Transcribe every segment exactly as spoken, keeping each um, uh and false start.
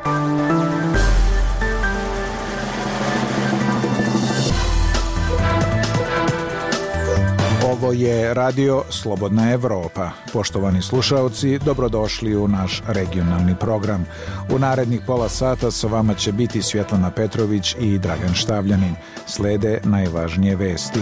Ovo je Radio Slobodna Evropa. Poštovani slušaoci, dobrodošli u naš regionalni program. U narednih pola sata sa vama će biti Svjetlana Petrović i Dragan Štavljanin. Slede najvažnije vesti.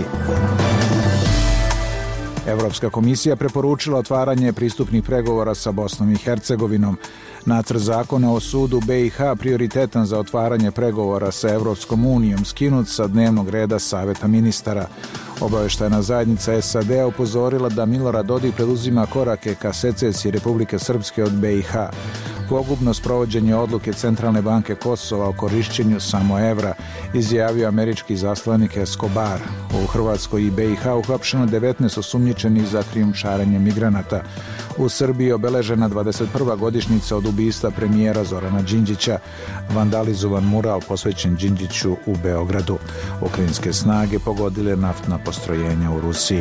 Evropska komisija preporučila otvaranje pristupnih pregovora sa Bosnom i Hercegovinom. Nacrt zakona o sudu B i H prioritetan za otvaranje pregovora sa Evropskom unijom skinut sa dnevnog reda Saveta ministara. Obavještajna zajednica S A D upozorila da Milorad Dodik preduzima korake ka secesiji Republike Srpske od B i H. Pogubno sprovođenje odluke Centralne banke Kosova o korišćenju samo evra, izjavio američki izaslanik Escobar. U Hrvatskoj i B i H uhapšeno devetnaest osumnjičenih za krijumčarenje migranata. U Srbiji obeležena dvadeset prva godišnjica od ubistva premijera Zorana Đinđića, vandalizovan mural posvećen Đinđiću u Beogradu. Ukrajinske snage pogodile naftna postrojenja u Rusiji.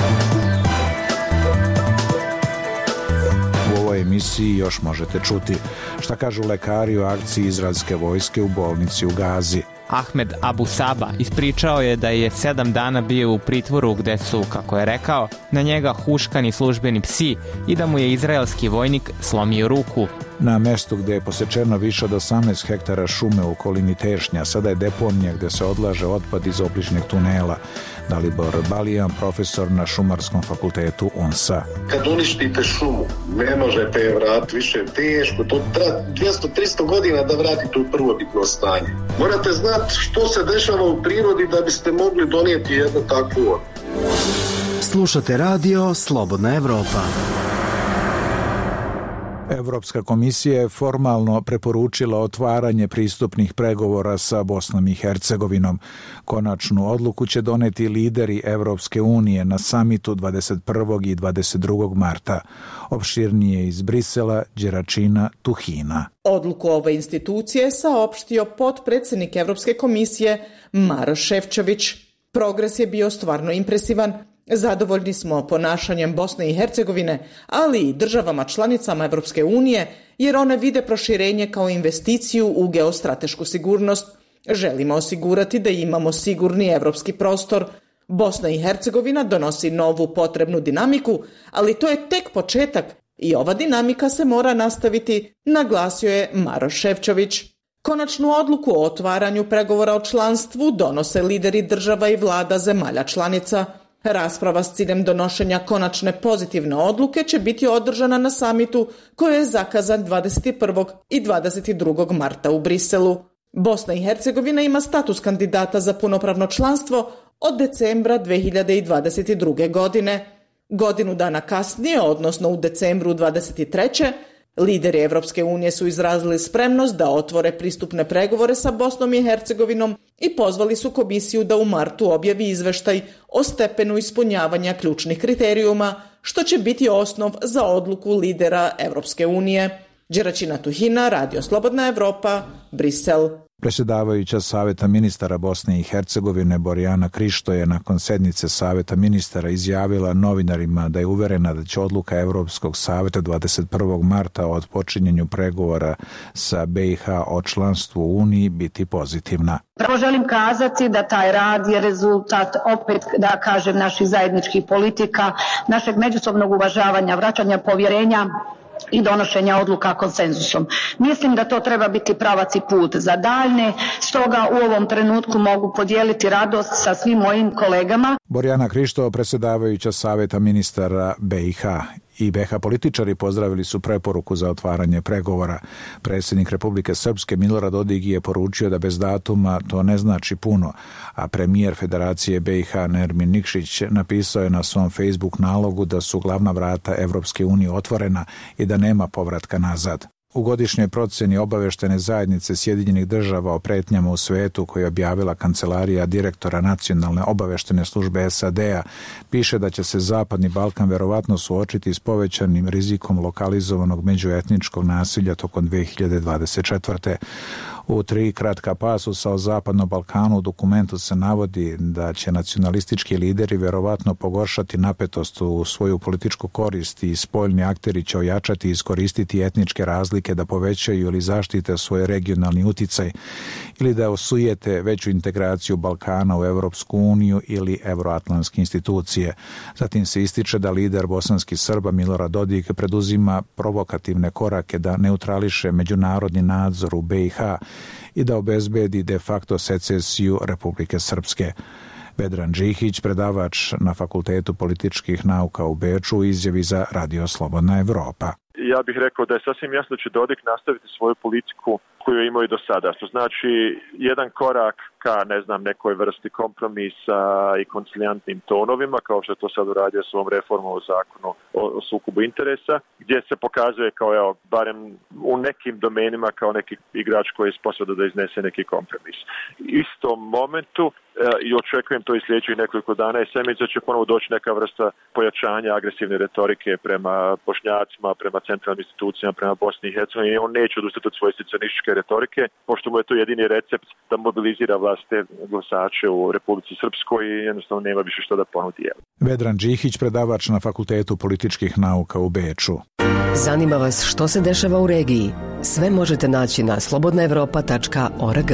U ovoj emisiji još možete čuti šta kažu lekari o akciji izraelske vojske u bolnici u Gazi. Ahmed Abu Saba ispričao je da je sedam dana bio u pritvoru gde su, kako je rekao, na njega huškani službeni psi i da mu je izraelski vojnik slomio ruku. Na mestu gde je posečeno više od osamnaest hektara šume u okolini Tešnja, sada je deponija gde se odlaže otpad iz obližnjeg tunela. Dalibor Balijan, profesor na Šumarskom fakultetu U N S A. Kad uništite šumu, ne možete je vratiti više, teško, to treba dvjesto do tristo godina da vratite u prvobitno stanje. Morate znati što se dešava u prirodi da biste mogli donijeti jednu takvu odluku. Slušate radio Slobodna Evropa. Evropska komisija je formalno preporučila otvaranje pristupnih pregovora sa Bosnom i Hercegovinom. Konačnu odluku će doneti lideri Evropske unije na samitu dvadeset prvog i dvadeset drugog marta. Opširnije iz Brisela, Đeračina, Tuhina. Odluku ove institucije saopštio potpredsjednik Evropske komisije Maroš Šefčović. Progres je bio stvarno impresivan. Zadovoljni smo ponašanjem Bosne i Hercegovine, ali i državama članicama Evropske unije, jer one vide proširenje kao investiciju u geostratešku sigurnost. Želimo osigurati da imamo sigurni evropski prostor. Bosna i Hercegovina donosi novu potrebnu dinamiku, ali to je tek početak i ova dinamika se mora nastaviti, naglasio je Maroš Šefčović. Konačnu odluku o otvaranju pregovora o članstvu donose lideri država i vlada zemalja članica. Rasprava s ciljem donošenja konačne pozitivne odluke će biti održana na samitu koji je zakazan dvadeset prvog i dvadeset drugog marta u Briselu. Bosna i Hercegovina ima status kandidata za punopravno članstvo od decembra dve hiljade dvadeset druge. godine. Godinu dana kasnije, odnosno u decembru dvadeset treće. lideri Evropske unije su izrazili spremnost da otvore pristupne pregovore sa Bosnom i Hercegovinom i pozvali su komisiju da u martu objavi izveštaj o stepenu ispunjavanja ključnih kriterijuma, što će biti osnov za odluku lidera Evropske unije. Đeračina, Tuhina, Radio Slobodna Evropa, Brisel. Predsjedavajuća Saveta ministara Bosne i Hercegovine Borjana Krišto je nakon sednice Saveta ministara izjavila novinarima da je uverena da će odluka Evropskog saveta dvadeset prvog marta o otpočinjenju pregovora sa B i H o članstvu u Uniji biti pozitivna. Prvo želim kazati da taj rad je rezultat, opet da kažem, naših zajedničkih politika, našeg međusobnog uvažavanja, vraćanja povjerenja i donošenja odluka konsenzusom. Mislim da to treba biti pravac i put za daljne, stoga u ovom trenutku mogu podijeliti radost sa svim mojim kolegama. Borjana Krišto, predsjedavajuća Saveta ministara B i H. I B H političari pozdravili su preporuku za otvaranje pregovora. Predsjednik Republike Srpske Milorad Dodik je poručio da bez datuma to ne znači puno, a premijer Federacije B i H Nermin Nikšić napisao je na svom Facebook nalogu da su glavna vrata Evropske unije otvorena i da nema povratka nazad. U godišnjoj procjeni obavještene zajednice Sjedinjenih država o pretnjama u svetu koju je objavila kancelarija direktora nacionalne obavještene službe S A D-a piše da će se Zapadni Balkan verovatno suočiti s povećanim rizikom lokalizovanog međuetničkog nasilja tokom dve hiljade dvadeset četvrte. U tri kratka pasusa o Zapadnom Balkanu u dokumentu se navodi da će nacionalistički lideri verovatno pogoršati napetost u svoju političku korist i spoljni akteri će ojačati i iskoristiti etničke razlike da povećaju ili zaštite svoj regionalni uticaj ili da osujete veću integraciju Balkana u Evropsku uniju ili evroatlantske institucije. Zatim se ističe da lider bosanskih Srba Milorad Dodik preduzima provokativne korake da neutrališe međunarodni nadzor u be i ha i da obezbedi de facto secesiju Republike Srpske. Vedran Džihić, predavač na Fakultetu političkih nauka u Beču, u izjavi za Radio Slobodna Evropa. Ja bih rekao da je sasvim jasno da će Dodik nastaviti svoju politiku koju je imao i do sada. Što znači jedan korak ka, ne znam, nekoj vrsti kompromisa i koncilijantnim tonovima, kao što je to sad uradio s ovom reformom o zakonu o, o sukobu interesa, gdje se pokazuje kao, evo, barem u nekim domenima kao neki igrač koji je sposoban da iznese neki kompromis. Istom momentu e, i očekujem to i sljedećih nekoliko dana i sedmica će ponovo doći neka vrsta pojačanja agresivne retorike prema Bošnjacima, prema centralnim institucijama, prema Bosni i Hercegovini i on neće odustati od svoje secesionističke retorike, pošto mu je to jedini recept da mobilizira vlastite glasače u Republici Srpskoj i jednostavno nema više što da ponudi. Vedran Džihić, predavač na Fakultetu političkih nauka u Beču. Zanima vas što se dešava u regiji? Sve možete naći na slobodna evropa tačka org.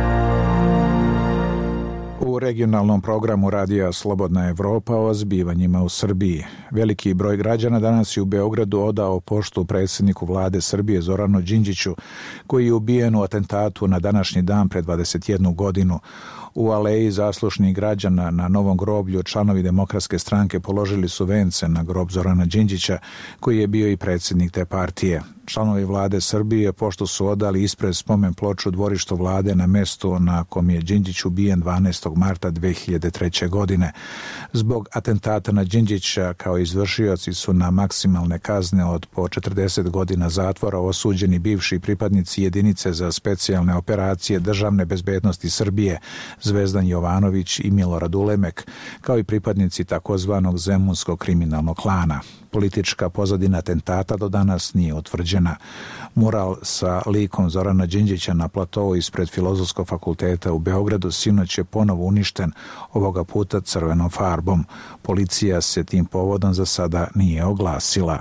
U regionalnom programu Radija Slobodna Evropa o zbivanjima u Srbiji. Veliki broj građana danas je u Beogradu odao poštu predsjedniku vlade Srbije Zoranu Đinđiću, koji je ubijen u atentatu na današnji dan pred dvadeset jednu godinu. U aleji zaslušnih građana na Novom groblju članovi Demokratske stranke položili su vence na grob Zorana Đinđića, koji je bio i predsjednik te partije. Članovi vlade Srbije pošto su odali ispred spomen ploču dvorištu vlade na mestu na kom je Đinđić ubijen dvanaestog marta dve hiljade treće. godine. Zbog atentata na Đinđića kao izvršioci su na maksimalne kazne od po četrdeset godina zatvora osuđeni bivši pripadnici jedinice za specijalne operacije državne bezbednosti Srbije Zvezdan Jovanović i Milorad Ulemek, kao i pripadnici takozvanog zemunskog kriminalnog klana. Politička pozadina atentata do danas nije utvrđena. Mural sa likom Zorana Đinđića na platou ispred Filozofskog fakulteta u Beogradu sinoć je ponovo uništen, ovoga puta crvenom farbom. Policija se tim povodom za sada nije oglasila.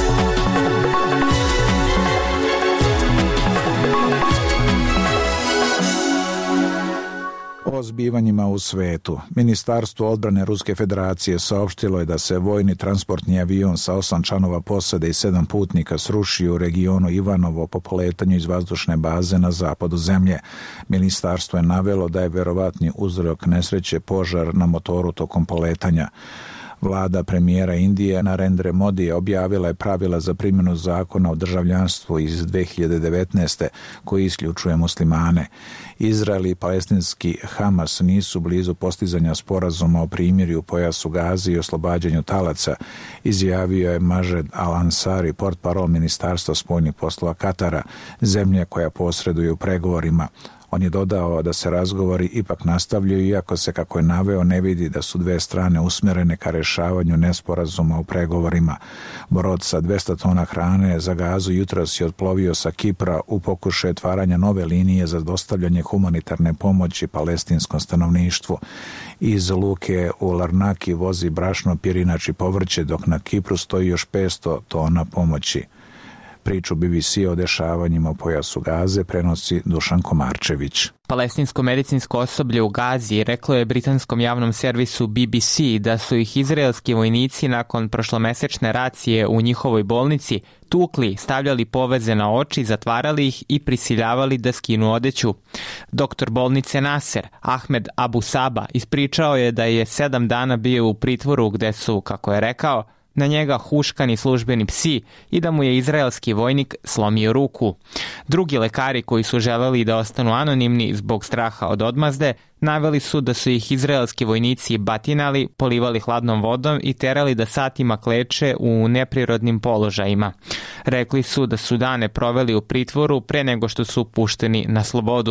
O zbivanjima u svetu. Ministarstvo odbrane Ruske federacije saopštilo je da se vojni transportni avion sa osam članova posade i sedam putnika srušio u regionu Ivanovo po poletanju iz vazdušne baze na zapadu zemlje. Ministarstvo je navelo da je verovatni uzrok nesreće požar na motoru tokom poletanja. Vlada premijera Indije Narendra Modi objavila je pravila za primjenu zakona o državljanstvu iz dve hiljade devetnaeste koji isključuje muslimane. Izrael i palestinski Hamas nisu blizu postizanja sporazuma o primirju u pojasu Gaze i oslobađanju talaca, izjavio je Majed Al-Ansari, portparol Ministarstva spoljnih poslova Katara, zemlje koja posreduje u pregovorima. On je dodao da se razgovori ipak nastavljaju, iako se, kako je naveo, ne vidi da su dve strane usmjerene ka rešavanju nesporazuma u pregovorima. Brod sa dvesta tona hrane za Gazu jutros je otplovio sa Kipra u pokušaju otvaranja nove linije za dostavljanje humanitarne pomoći palestinskom stanovništvu. Iz luke u Larnaki vozi brašno, pirinač i povrće, dok na Kipru stoji još petsto tona pomoći. Priču be be ce o dešavanjima u pojasu Gaze prenosi Dušan Komarčević. Palestinsko medicinsko osoblje u Gazi reklo je britanskom javnom servisu be be ce da su ih izraelski vojnici nakon prošlomesečne racije u njihovoj bolnici tukli, stavljali poveze na oči, zatvarali ih i prisiljavali da skinu odeću. Doktor bolnice Naser, Ahmed Abu Saba, ispričao je da je sedam dana bio u pritvoru gde su, kako je rekao, na njega huškani službeni psi i da mu je izraelski vojnik slomio ruku. Drugi lekari koji su želeli da ostanu anonimni zbog straha od odmazde, naveli su da su ih izraelski vojnici batinali, polivali hladnom vodom i terali da satima kleče u neprirodnim položajima. Rekli su da su dane proveli u pritvoru pre nego što su pušteni na slobodu.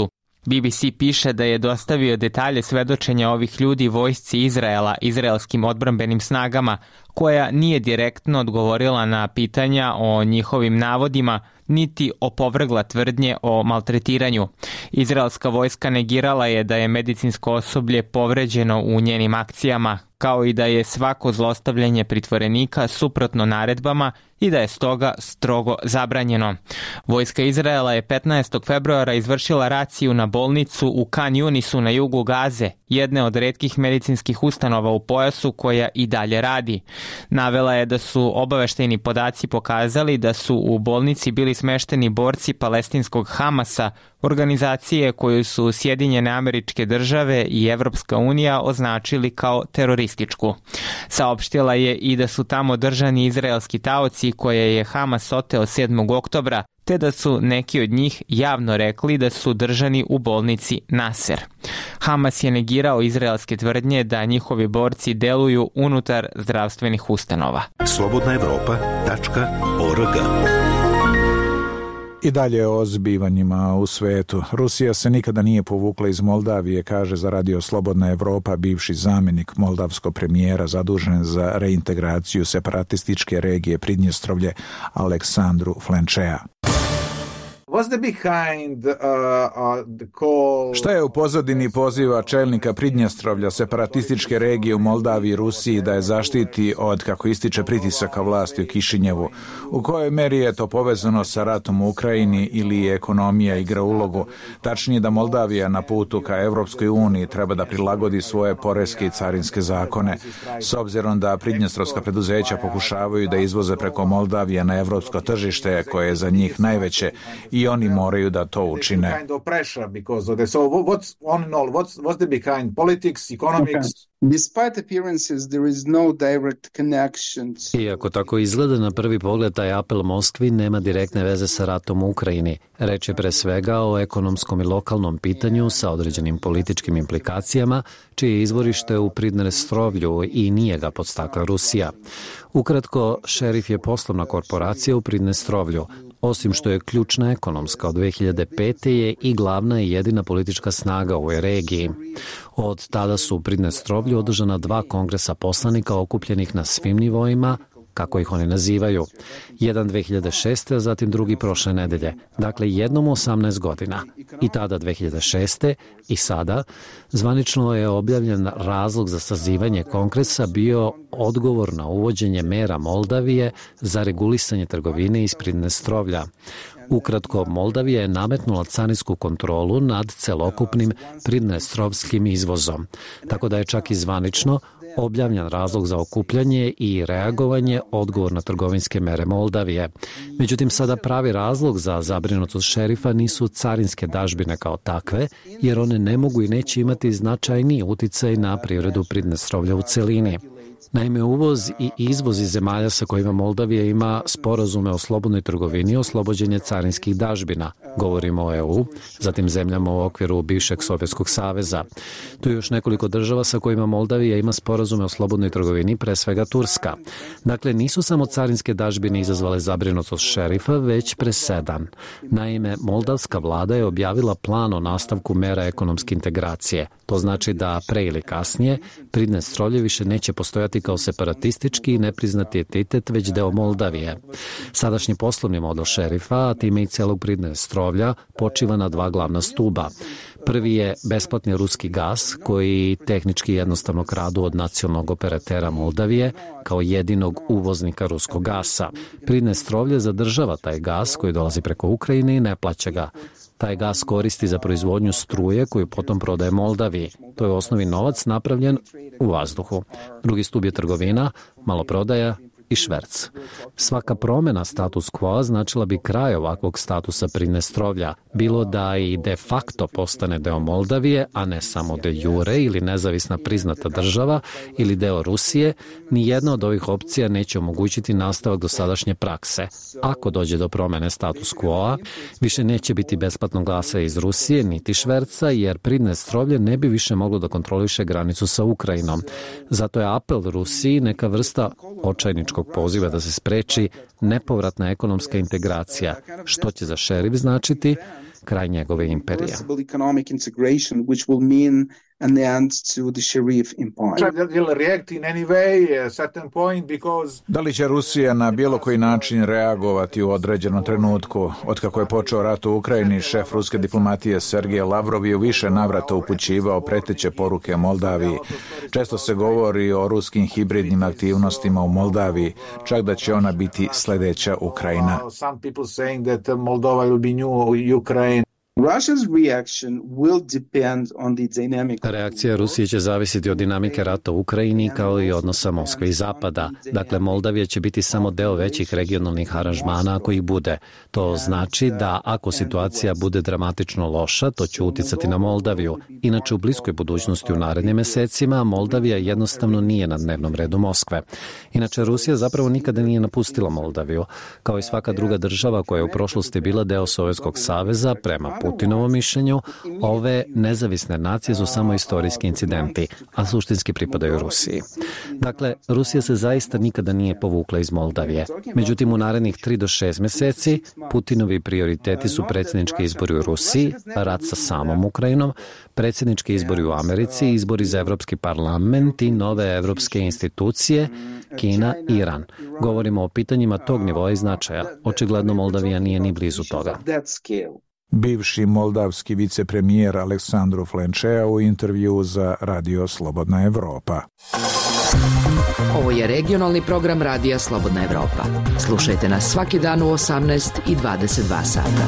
B B C piše da je dostavio detalje svedočenja ovih ljudi vojsci Izraela, izraelskim odbrambenim snagama, koja nije direktno odgovorila na pitanja o njihovim navodima, niti opovrgla tvrdnje o maltretiranju. Izraelska vojska negirala je da je medicinsko osoblje povređeno u njenim akcijama, kao i da je svako zlostavljanje pritvorenika suprotno naredbama i da je stoga strogo zabranjeno. Vojska Izraela je petnaestog februara izvršila raciju na bolnicu u Kan Yunisu na jugu Gaze, jedne od retkih medicinskih ustanova u pojasu koja i dalje radi. Navela je da su obaveštajni podaci pokazali da su u bolnici bili smešteni borci palestinskog Hamasa, organizacije koju su Sjedinjene Američke Države i Evropska unija označili kao terorističku. Saopštila je i da su tamo držani izraelski taoci koje je Hamas oteo sedmog oktobra, te da su neki od njih javno rekli da su držani u bolnici Naser. Hamas je negirao izraelske tvrdnje da njihovi borci deluju unutar zdravstvenih ustanova. slobodna evropa tačka org. I dalje o zbivanjima u svetu. Rusija se nikada nije povukla iz Moldavije, kaže za Radio Slobodna Evropa bivši zamjenik moldavskog premijera zadužen za reintegraciju separatističke regije Pridnjestrovlje Aleksandru Flenčea. Šta je u pozadini poziva čelnika Pridnjestrovlja, separatističke regije u Moldaviji i Rusiji da je zaštiti od, kako ističe, pritisaka vlasti u Kišinjevu? U kojoj meri je to povezano sa ratom u Ukrajini ili ekonomija igra ulogu? Tačnije da Moldavija na putu ka Evropskoj uniji treba da prilagodi svoje poreske i carinske zakone, s obzirom da pridnjestrovska preduzeća pokušavaju da izvoze preko Moldavije na evropsko tržište koje je za njih najveće i oni moraju da to učine. Iako tako izgleda na prvi pogled, taj apel Moskvi nema direktne veze sa ratom u Ukrajini. Reč je pre svega o ekonomskom i lokalnom pitanju sa određenim političkim implikacijama, čije izvorište u Pridnjestrovlju i nije ga podstakla Rusija. Ukratko, Šerif je poslovna korporacija u Pridnjestrovlju. Osim što je ključna ekonomska od dve hiljade pete je i glavna i jedina politička snaga u ovoj regiji. Od tada su u Pridnjestrovlju održana dva kongresa poslanika okupljenih na svim nivoima, kako ih oni nazivaju. Jedan dve hiljade šeste, a zatim drugi prošle nedelje. Dakle, jednom osamnaest godina. I tada dve hiljade šeste i sada zvanično je objavljen razlog za sazivanje kongresa bio odgovor na uvođenje mera Moldavije za regulisanje trgovine iz Pridnjestrovlja. Ukratko, Moldavija je nametnula carinsku kontrolu nad celokupnim pridnjestrovskim izvozom, tako da je čak i zvanično objavljen razlog za okupljanje i reagovanje odgovor na trgovinske mere Moldavije. Međutim, sada pravi razlog za zabrinutost šerifa nisu carinske dažbine kao takve, jer one ne mogu i neće imati značajniji uticaj na privredu Pridnjestrovlja u celini. Naime, uvoz i izvoz iz zemalja sa kojima Moldavija ima sporazume o slobodnoj trgovini i oslobođenje carinskih dažbina. Govorimo o E U, zatim zemljama u okviru bivšeg Sovjetskog saveza. Tu je još nekoliko država sa kojima Moldavija ima sporazume o slobodnoj trgovini, pre svega Turska. Dakle, nisu samo carinske dažbine izazvale zabrinutost šerifa, već presedan. Naime, moldavska vlada je objavila plan o nastavku mera ekonomske integracije. To znači da pre ili kasnije Pridnjestrovlje više neće postojati kao separatistički i nepriznati entitet, već deo Moldavije. Sadašnji poslovni model šerifa, a time i celog Pridnjestrovlja, počiva na dva glavna stuba. Prvi je besplatni ruski gas, koji tehnički jednostavno kradu od nacionalnog operatera Moldavije kao jedinog uvoznika ruskog gasa. Pridnjestrovlje zadržava taj gas koji dolazi preko Ukrajine i ne plaća ga. Taj gas koristi za proizvodnju struje koju potom prodaje Moldaviji. To je u osnovi novac napravljen u vazduhu. Drugi stub je trgovina, maloprodaja i šverc. Svaka promjena status quo značila bi kraj ovakvog statusa Pridnjestrovlja, bilo da i de facto postane deo Moldavije, a ne samo de jure ili nezavisna priznata država ili deo Rusije. Nijedna od ovih opcija neće omogućiti nastavak dosadašnje prakse. Ako dođe do promjene status quo, više neće biti besplatnog glasa iz Rusije niti šverca, jer Pridnjestrovlje ne bi više moglo da kontroliše granicu sa Ukrajinom. Zato je apel Rusiji neka vrsta očajničkog poziva da se spreči nepovratna ekonomska integracija, što će za šerif značiti kraj njegove imperije. and the end to the Sharif empire. Da li će Rusija na bilo koji način reagovati u određenom trenutku? Otkako je počeo rat u Ukrajini, šef ruske diplomatije Sergej Lavrov je u više navrata upućivao preteće poruke Moldaviji. Često se govori o ruskim hibridnim aktivnostima u Moldaviji, čak da će ona biti sledeća Ukrajina. Reakcija Rusije će zavisiti od dinamike rata u Ukrajini kao i odnosa Moskve i Zapada. Dakle, Moldavija će biti samo deo većih regionalnih aranžmana ako ih bude. To znači da ako situacija bude dramatično loša, to će uticati na Moldaviju. Inače, u bliskoj budućnosti u narednim mesecima Moldavija jednostavno nije na dnevnom redu Moskve. Inače, Rusija zapravo nikada nije napustila Moldaviju. Kao i svaka druga država koja je u prošlosti bila deo Sovjetskog saveza, prema Putinovom mišljenju, ove nezavisne nacije su samo istorijski incidenti, a suštinski pripadaju Rusiji. Dakle, Rusija se zaista nikada nije povukla iz Moldavije. Međutim, u narednih tri do šest meseci Putinovi prioriteti su predsjednički izbori u Rusiji, rat sa samom Ukrajinom, predsjednički izbori u Americi, izbori za Evropski parlament i nove evropske institucije, Kina i Iran. Govorimo o pitanjima tog nivoa i značaja. Očigledno Moldavija nije ni blizu toga. Bivši moldavski vicepremijer Aleksandru Flenčea u intervju za Radio Slobodna Evropa. Ovo je regionalni program Radija Slobodna Evropa. Slušajte nas svaki dan u osamnaest i dvadeset dva sata.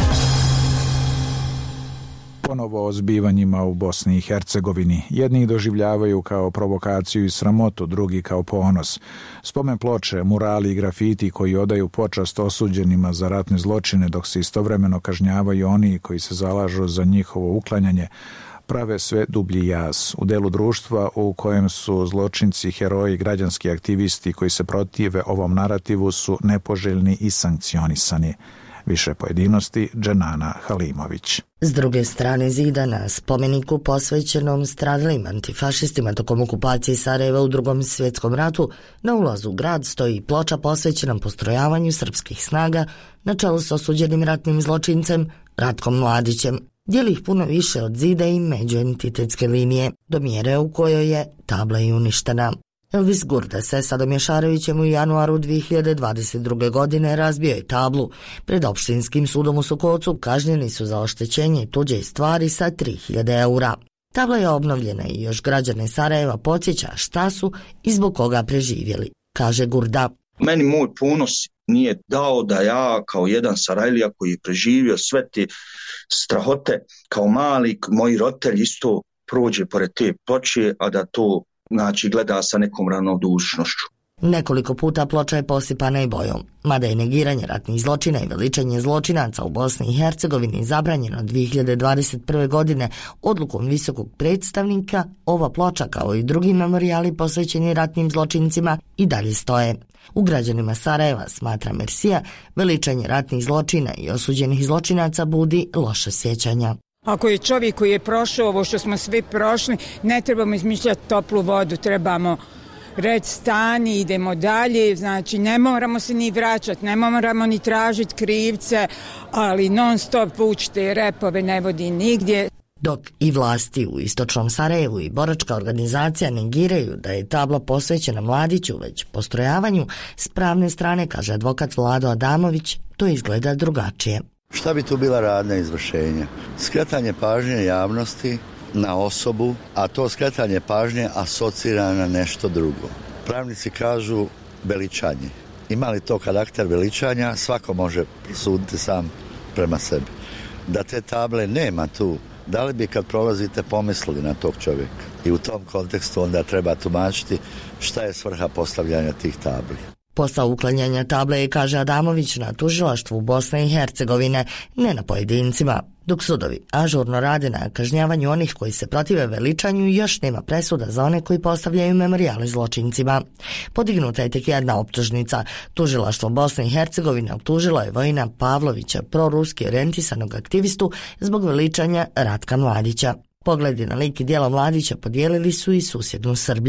Ponovo o zbivanjima u Bosni i Hercegovini. Jedni ih doživljavaju kao provokaciju i sramotu, drugi kao ponos. Spomen ploče, murali i grafiti koji odaju počast osuđenima za ratne zločine, dok se istovremeno kažnjavaju oni koji se zalažu za njihovo uklanjanje, prave sve dublji jaz u delu društva u kojem su zločinci, heroji i građanski aktivisti koji se protive ovom narativu su nepoželjni i sankcionisani. Više pojedinosti, Dženana Halimović. S druge strane zida na spomeniku posvećenom stradalim antifašistima tokom okupacije Sarajeva u Drugom svjetskom ratu, na ulazu u grad stoji ploča posvećena postrojavanju srpskih snaga na čelu s osuđenim ratnim zločincem Ratkom Mladićem. Dijeli ih puno više od zida i međuentitetske linije, do mjere u kojoj je tabla i uništena. Elvis Gurda se Sadom Jašarevićem u januaru dvije hiljade dvadeset druge. godine razbio je tablu. Pred opštinskim sudom u Sokocu kažnjeni su za oštećenje tuđe stvari sa tri hiljade eura. Tabla je obnovljena i još građane Sarajeva podsjeća šta su i zbog koga preživjeli, kaže Gurda. Meni moj ponos nije dao da ja kao jedan Sarajlija koji je preživio sve te strahote kao mali, moji roditelji isto prođe pored te ploče, a da to znači gleda sa nekom ravnodušnošću. Nekoliko puta ploča je posipana i bojom. Mada je negiranje ratnih zločina i veličanje zločinaca u Bosni i Hercegovini zabranjeno dvije hiljade dvadeset prve. godine odlukom visokog predstavnika, ova ploča kao i drugi memorijali posvećeni ratnim zločincima i dalje stoje. U građanima Sarajeva, smatra Mersija, veličanje ratnih zločina i osuđenih zločinaca budi loša sjećanja. Ako je čovjek koji je prošao ovo što smo svi prošli, ne trebamo izmišljati toplu vodu, trebamo reći stani, idemo dalje, znači ne moramo se ni vraćati, ne moramo ni tražiti krivce, ali non stop vučite repove ne vodi nigdje. Dok i vlasti u istočnom Sarajevu i boračka organizacija negiraju da je tabla posvećena Mladiću već postrojavanju, s pravne strane, kaže advokat Vlado Adamović, to izgleda drugačije. Šta bi tu bila radna izvršenja? Skretanje pažnje javnosti na osobu, a to skretanje pažnje asocira na nešto drugo. Pravnici kažu veličanje. Ima li to karakter veličanja, svako može prosuditi sam prema sebi. Da te table nema tu, da li bi kad prolazite pomislili na tog čovjeka? I u tom kontekstu onda treba tumačiti šta je svrha postavljanja tih tabli. Posao uklanjanja table je, kaže Adamović, na tužilaštvu Bosne i Hercegovine, ne na pojedincima. Dok sudovi ažurno rade na kažnjavanju onih koji se protive veličanju, još nema presuda za one koji postavljaju memorijale zločincima. Podignuta je tek jedna optužnica. Tužilaštvo Bosne i Hercegovine optužilo je Vojina Pavlovića, proruski orijentisanog aktivistu, zbog veličanja Ratka Mladića. Pogledi na lik i djelo Mladića podijelili su i susjednu Srbiju.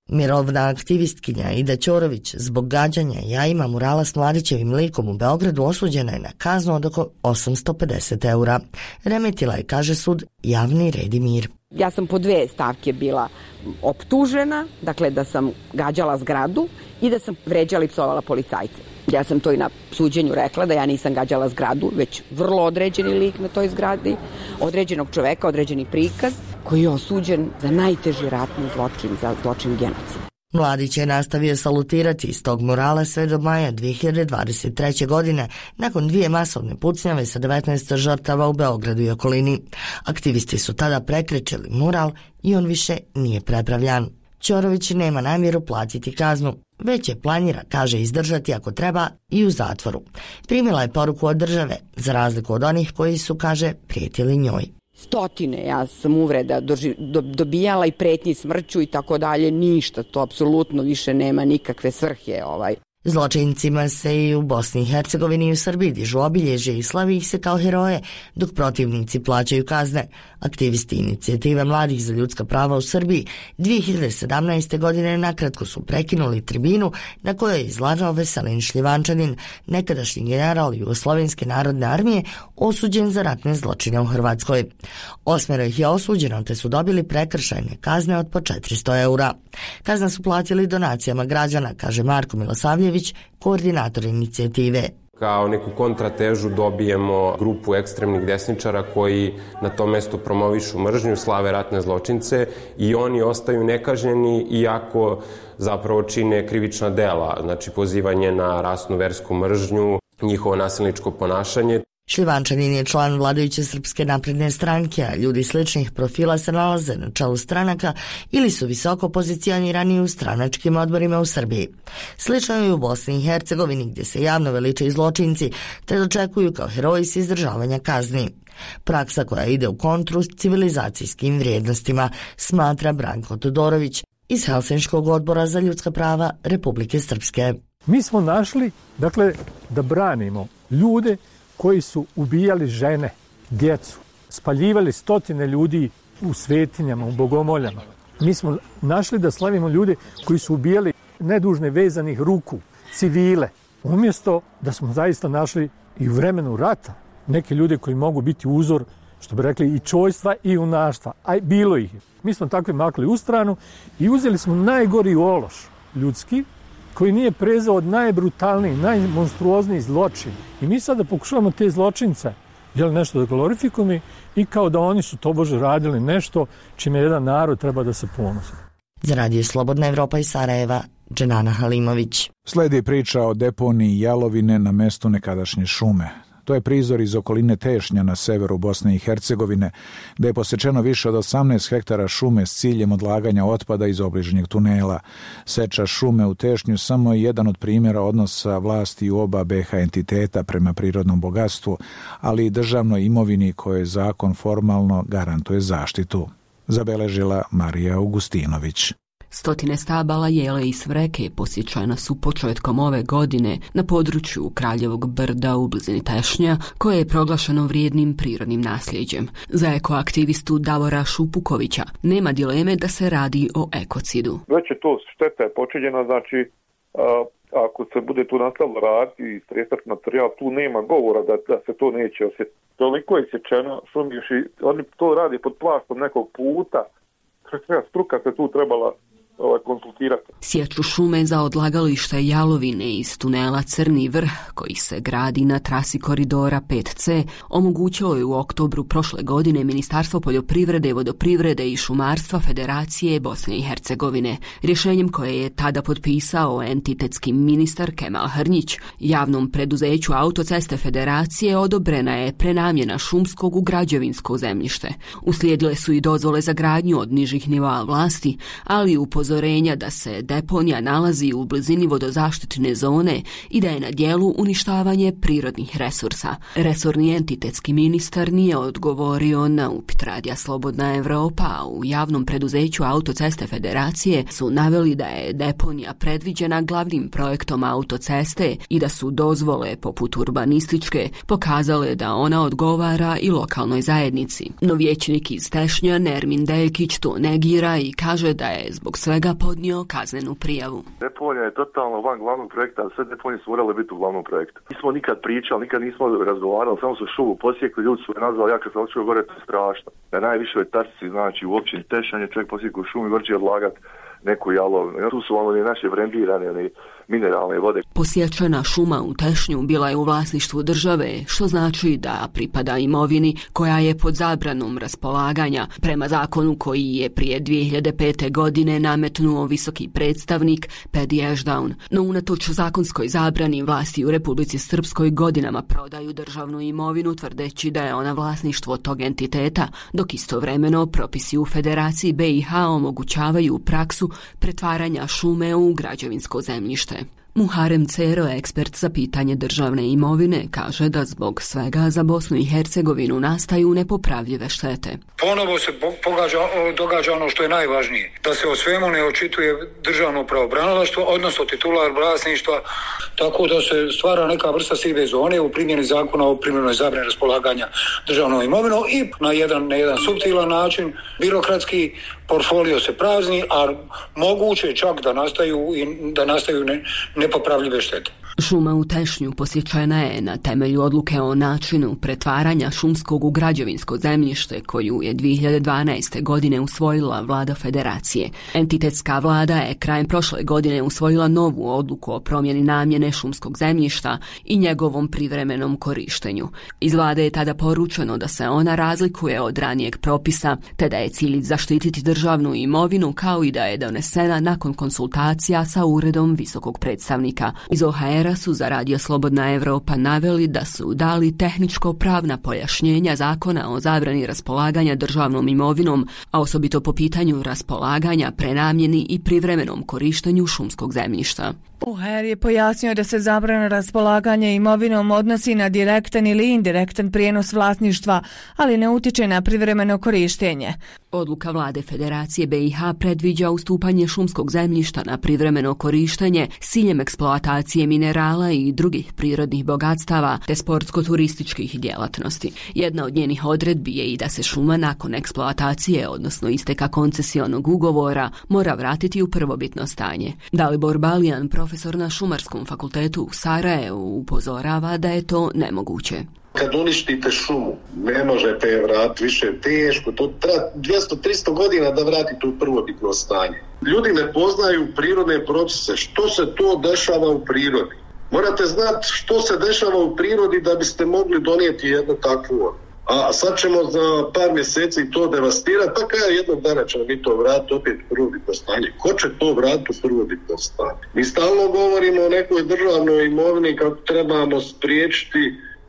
Mirovna aktivistkinja Ida Ćorović zbog gađanja jajima murala s Mladićevim likom u Beogradu osuđena je na kaznu od oko osamsto pedeset eura. Remetila je, kaže sud, javni red i mir. Ja sam po dve stavke bila optužena, dakle da sam gađala zgradu i da sam vređala i psovala policajce. Ja sam to i na suđenju rekla, da ja nisam gađala zgradu, već vrlo određeni lik na toj zgradi, određenog čoveka, određeni prikaz, koji je osuđen za najteži ratni zločin, za zločin genocida. Mladić je nastavio salutirati iz tog murala sve do maja dve hiljade dvadeset treće. godine, nakon dvije masovne pucnjave sa devetnaest žrtava u Beogradu i okolini. Aktivisti su tada prekrečili mural i on više nije prepravljan. Ćorović nema namjeru platiti kaznu, već je planira, kaže, izdržati ako treba i u zatvoru. Primila je poruku od države, za razliku od onih koji su, kaže, prijetili njoj. Stotine, ja sam uvreda doži, do, dobijala i pretnji smrću i tako dalje, ništa, to apsolutno više nema nikakve svrhe. Ovaj. Zločincima se i u Bosni i Hercegovini i u Srbiji dižu obilježje i slavi ih se kao heroje, dok protivnici plaćaju kazne. Aktivisti inicijative mladih za ljudska prava u Srbiji dve hiljade sedamnaeste. godine nakratko su prekinuli tribinu na kojoj je izlagao Veselin Šljivančanin, nekadašnji general Jugoslovenske narodne armije, osuđen za ratne zločine u Hrvatskoj. Osmero ih je osuđeno, te su dobili prekršajne kazne od po četiristo eura. Kazna su platili donacijama građana, kaže Marko Milosavljević, koordinator inicijative. Kao neku kontratežu dobijemo grupu ekstremnih desničara koji na tom mestu promovišu mržnju, slave ratne zločince i oni ostaju nekažnjeni iako zapravo čine krivična dela, znači pozivanje na rasnu versku mržnju, njihovo nasilničko ponašanje. Šljivančanin je član vladajuće Srpske napredne stranke, a ljudi sličnih profila se nalaze na čelu stranaka ili su visoko pozicionirani u stranačkim odborima u Srbiji. Slično je u Bosni i Hercegovini, gdje se javno veličaju zločinci, te dočekuju kao heroji s izdržavanja kazni. Praksa koja ide u kontru s civilizacijskim vrijednostima, smatra Branko Todorović iz Helsinškog odbora za ljudska prava Republike Srpske. Mi smo našli, dakle, da branimo ljude koji su ubijali žene, djecu, spaljivali stotine ljudi u svetinjama, u bogomoljama. Mi smo našli da slavimo ljude koji su ubijali nedužne vezanih ruku, civile, umjesto da smo zaista našli i u vremenu rata neke ljude koji mogu biti uzor, što bi rekli, i čojstva i junaštva, a bilo ih. Mi smo takve makli u stranu i uzeli smo najgori ološ ljudski, koji nije prezao od najbrutalniji, najmonstruozniji zločin. I mi sada pokušavamo te zločince, jel, nešto da glorifikujemo i kao da oni su tobože radili nešto čime jedan narod treba da se ponosi. Za Radio Slobodna Evropa iz Sarajeva, Dženana Halimović. Sledi priča o deponiji jalovine na mestu nekadašnje šume. To je prizor iz okoline Tešnja na severu Bosne i Hercegovine, gde je posečeno više od osamnaest hektara šume s ciljem odlaganja otpada iz obližnjeg tunela. Seča šume u Tešnju samo je jedan od primjera odnosa vlasti u oba be ha entiteta prema prirodnom bogatstvu, ali i državnoj imovini koje zakon formalno garantuje zaštitu. Zabeležila Marija Augustinović. Stotine stabala jele i smreke posjećana su početkom ove godine na području Kraljevog brda u blizini Tešnja, koje je proglašeno vrijednim prirodnim nasljeđem. Za ekoaktivistu Davora Šupukovića nema dileme da se radi o ekocidu. Već je to šteta je počinjena, znači a, ako se bude tu nastavilo raditi i stresati materijal, tu nema govora da, da se to neće osjetiti. Toliko je sečeno šumiš i oni to radi pod plastom nekog puta, struka se tu trebala konsultirati. Sječu šume za odlagalište jalovine iz tunela Crni vrh, koji se gradi na trasi koridora pet ce, omogućilo je u oktobru prošle godine Ministarstvo poljoprivrede, vodoprivrede i šumarstva Federacije Bosne i Hercegovine. Rješenjem koje je tada potpisao entitetski ministar Kemal Hrnjić, javnom preduzeću Autoceste Federacije odobrena je prenamjena šumskog u građevinsko zemljište. Uslijedile su i dozvole za gradnju od nižih nivoa vlasti, ali upozorenja da se deponija nalazi u blizini vodozaštitne zone i da je na dijelu uništavanje prirodnih resursa. Resorni entitetski ministar nije odgovorio na upit Radija Slobodna Evropa, a u javnom preduzeću Autoceste Federacije su naveli da je deponija predviđena glavnim projektom autoceste i da su dozvole poput urbanističke pokazale da ona odgovara i lokalnoj zajednici. No vijećnik iz Tešnja Nermin Deljkić to negira i kaže da je zbog svega svega podnio kaznenu prijavu. Deponija je totalno van glavnog projekta, sve deponije su morale biti u glavnom projektu. Nismo nikad pričali, nikad nismo razgovarali, samo su šumu posjekli, ljudi su je nazvali, ja kad sam očeo gore, to je strašno. Na najvišoj tačci, znači u općini Tešanj je čovjek posjekli u šumi i vrđi odlagati neku jalovinu. Tu su ono naše brendirane, one mineralne vode. Posječena šuma u Tešnju bila je u vlasništvu države, što znači da pripada imovini koja je pod zabranom raspolaganja prema zakonu koji je prije dvije hiljade pete. godine nametnuo visoki predstavnik Pedi Ešdaun. No unatoč zakonskoj zabrani, vlasti u Republici Srpskoj godinama prodaju državnu imovinu tvrdeći da je ona vlasništvo tog entiteta, dok istovremeno propisi u Federaciji B i H omogućavaju praksu pretvaranja šume u građevinsko zemljište. Muharem Cero, ekspert za pitanje državne imovine, kaže da zbog svega za Bosnu i Hercegovinu nastaju nepopravljive štete. Ponovo se pogađa, događa ono što je najvažnije, da se o svemu ne očituje državno pravobranilaštvo, odnosno titular vlasništva, tako da se stvara neka vrsta sive zone u primjeni zakona o primjenoj zabrani raspolaganja državnom imovinom i na jedan, na jedan suptilan način, birokratski portfolio se prazni, a moguće čak da nastaju, da nastaju ne, nepopravljive štete. Šuma u Tešnju posjećena je na temelju odluke o načinu pretvaranja šumskog u građevinsko zemljište koju je dvije hiljade dvanaeste. godine usvojila vlada Federacije. Entitetska vlada je krajem prošle godine usvojila novu odluku o promjeni namjene šumskog zemljišta i njegovom privremenom korištenju. Iz vlade je tada poručeno da se ona razlikuje od ranijeg propisa, te da je cilj zaštititi državnu imovinu kao i da je donesena nakon konsultacija sa uredom visokog predstavnika. Iz O H R su za Radio Slobodna Evropa naveli da su dali tehničko-pravna pojašnjenja zakona o zabrani raspolaganja državnom imovinom, a osobito po pitanju raspolaganja, prenamjeni i privremenom korištenju šumskog zemljišta. O H R je pojasnio da se zabrana raspolaganja imovinom odnosi na direktan ili indirektan prijenos vlasništva, ali ne utiče na privremeno korištenje. Odluka vlade Federacije B i H predviđa ustupanje šumskog zemljišta na privremeno korištenje s ciljem eksploatacije minerala i drugih prirodnih bogatstava te sportsko-turističkih djelatnosti. Jedna od njenih odredbi je i da se šuma nakon eksploatacije, odnosno isteka koncesionog ugovora, mora vratiti u prvobitno stanje. Dalibor Balijan, profesor na Šumarskom fakultetu u Sarajevu, upozorava da je to nemoguće. Kad uništite šumu, ne možete je vratiti, više teško, to treba dvjesto do tristo godina da vratite u prvobitno stanje. Ljudi ne poznaju prirodne procese, što se to dešava u prirodi. Morate znati što se dešava u prirodi da biste mogli donijeti jednu takvu. A sad ćemo za par mjeseci to devastirati, pa kada jednog dana ćemo mi to vratiti opet u prvobitno stanje. Ko će to vratiti u prvobitno stanje? Mi stalno govorimo o nekoj državnoj imovini kako trebamo spriječiti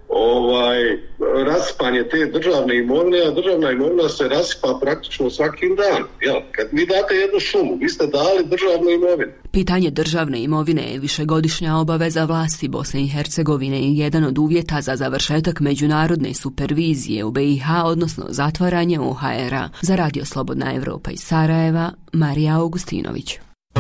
ovaj raspanje te državne imovine, a državna imovina se rasipa praktično svakim danom. Ja, kad vi date jednu šumu, vi ste dali državnu imovinu. Pitanje državne imovine je višegodišnja obaveza vlasti Bosne i Hercegovine i jedan od uvjeta za završetak međunarodne supervizije u B i H, odnosno zatvaranje O H R-a. Za Radio Slobodna Evropa iz Sarajeva, Marija Augustinović.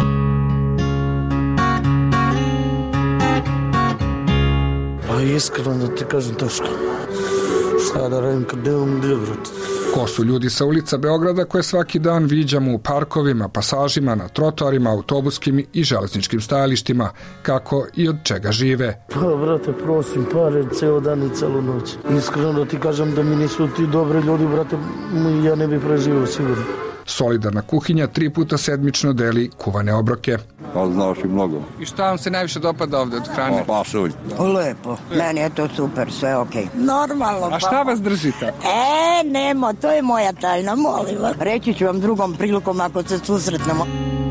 Pa iskreno da ti kažem teško. Šta da radim kad nemam gdje, brate? Ko su ljudi sa ulica Beograda koje svaki dan viđamo u parkovima, pasažima, na trotoarima, autobuskim i železničkim stajalištima, kako i od čega žive? Pa, brate, prosim, pare ceo dan i celu noć. Iskreno da ti kažem da mi nisu ti dobri ljudi, brate, ja ne bi preživio sigurno. Solidarna kuhinja tri puta sedmično deli kuvane obroke. Pa znaš i mnogo. I šta vam se najviše dopada ovde od hrane? O, pasulj. Lepo, meni je to super, sve okej. Okay. Normalno. A šta vas držite? E, nemo, to je moja tajna, molim vas. Reći ću vam drugom prilikom ako se susretnemo.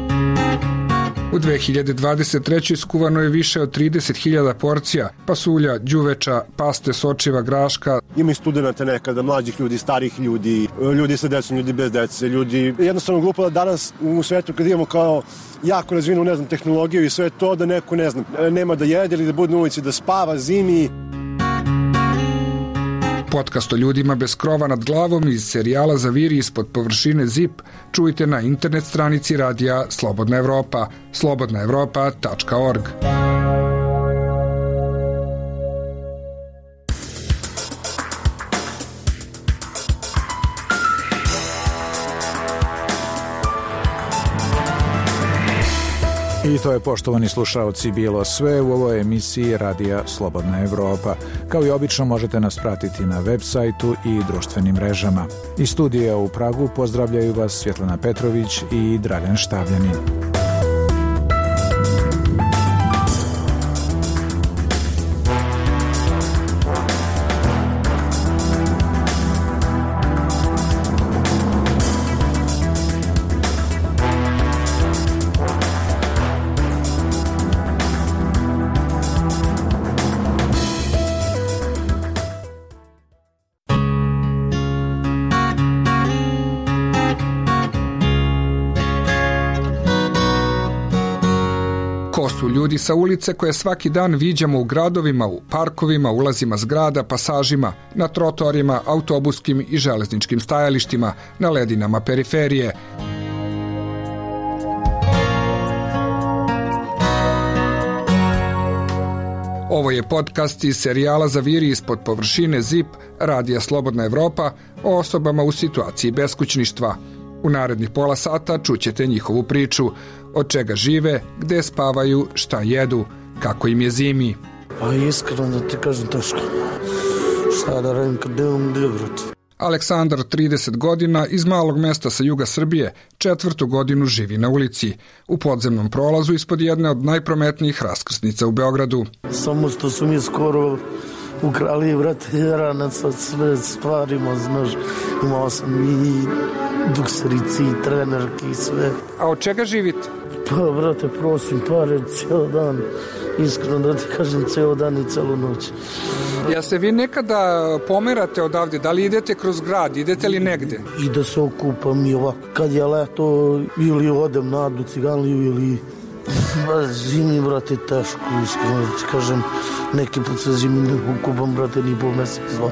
U dve hiljade dvadeset trećoj skuvano je više od trideset hiljada porcija pasulja, đuveča, paste, sočiva, graška. Ima i studenta nekada, mlađih ljudi, starih ljudi, ljudi sa decom, ljudi bez dece, ljudi. Jednostavno glupo da danas u svetu kad imamo kao jako razvinu, ne znam, tehnologiju i sve to da neko, ne znam, nema da jede ili da bude na ulici, da spava zimi. Podcast o ljudima bez krova nad glavom iz serijala Zaviri ispod površine Zip čujte na internet stranici radija Slobodna Evropa, slobodna evropa tačka org. I to je, poštovani slušaoci, bilo sve u ovoj emisiji Radija Slobodna Evropa. Kao i obično možete nas pratiti na web sajtu i društvenim mrežama. Iz studija u Pragu pozdravljaju vas Svjetlana Petrović i Dragan Štavljanin. Ljudi sa ulice koje svaki dan viđamo u gradovima, u parkovima, ulazima zgrada, pasažima, na trotoarima, autobuskim i železničkim stajalištima, na ledinama periferije. Ovo je podcast iz serijala Zaviri ispod površine ZIP Radija Slobodna Evropa o osobama u situaciji beskućništva. U narednih pola sata čućete njihovu priču, od čega žive, gde spavaju, šta jedu, kako im je zimi. Pa iskreno da ti kažem teško. Šta da radim kad nemam gdje, brate. Aleksandar, trideset godina, iz malog mesta sa juga Srbije, četvrtu godinu živi na ulici, u podzemnom prolazu ispod jedne od najprometnijih raskrsnica u Beogradu. Samo što su mi skoro ukrali, brate, ranac od sve stvarima, znaš, imao sam i dukserici, i trenerki i sve. A od čega živite? Pa, brate, prosim pare cijel dan, iskreno da ti kažem, cijel dan i celu noć. Ja se vi nekada pomerate odavde, da li idete kroz grad, idete li negde? I da se okupam i ovako, kad je leto, ili odem na Adu Ciganliju, ili... Ba, zimi, brate, teško, iskreno da ti kažem, neki put se zimi ne okupam, brate, ni po mesec, dva.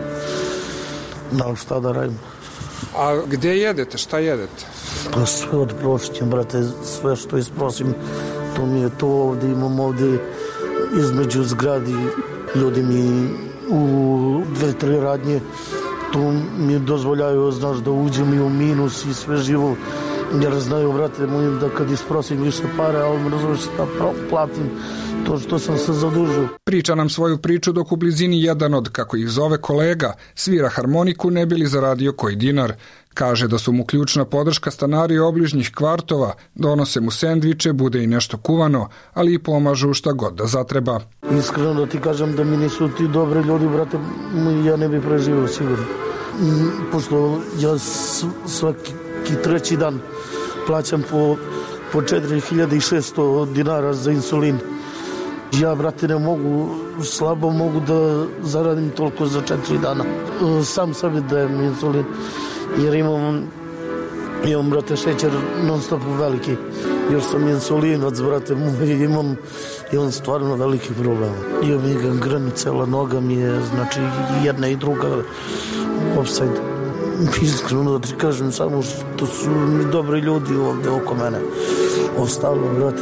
Da, šta da radim? A gde jedete, šta jedete? Pa sve od prošćem, brate, sve što isprosim, to mi je to ovde, imam ovde između zgradi, ljudi mi u dve, tri radnje, tu mi dozvoljaju, znaš, da uđem i u minus i sve živo, jer znaju, brate, mojim da kad isprosim više pare, ali mi razumiješ da platim to što sam se zadužio. Priča nam svoju priču dok u blizini jedan od, kako ih zove, kolega svira harmoniku ne bi li zaradio koji dinar. Kaže da su mu ključna podrška stanari obližnjih kvartova, donose mu sendviče, bude i nešto kuvano, ali i pomažu šta god da zatreba. Iskreno da ti kažem da mi nisu ti dobri ljudi, brate, ja ne bi preživio sigurno. Pošto ja svaki treći dan plaćam po, po četiri hiljade šesto dinara za insulin. Ja, brate, ne mogu, slabo mogu da zaradim toliko za četiri dana. Sam sebi dajem insulin, jer imam, imam, brate, šećer non stop veliki. Još sam insulinac, brate, moj, imam, imam stvarno veliki problem. Imam i gangrenu, cela noga mi je, znači, jedna i druga offside. Iskreno da ti kažem, samo što su mi dobri ljudi ovde oko mene. Ostalo, brate,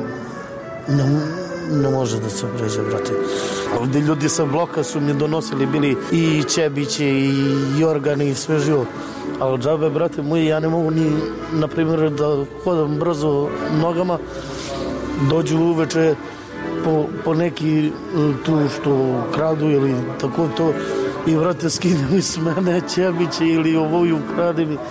ne, ne može da se pređe, brate. Ovde ljudi sa bloka su mi donosili, bili i Čebiće i Jorgani i sve živo. Ali džabe, brate moji, ja ne mogu ni, na primjer, da hodam brzo nogama, dođu uveče po, po neki tu što kradu ili tako to, i, vrate, skine mi s mene Čebiće ili ovoju krade mi.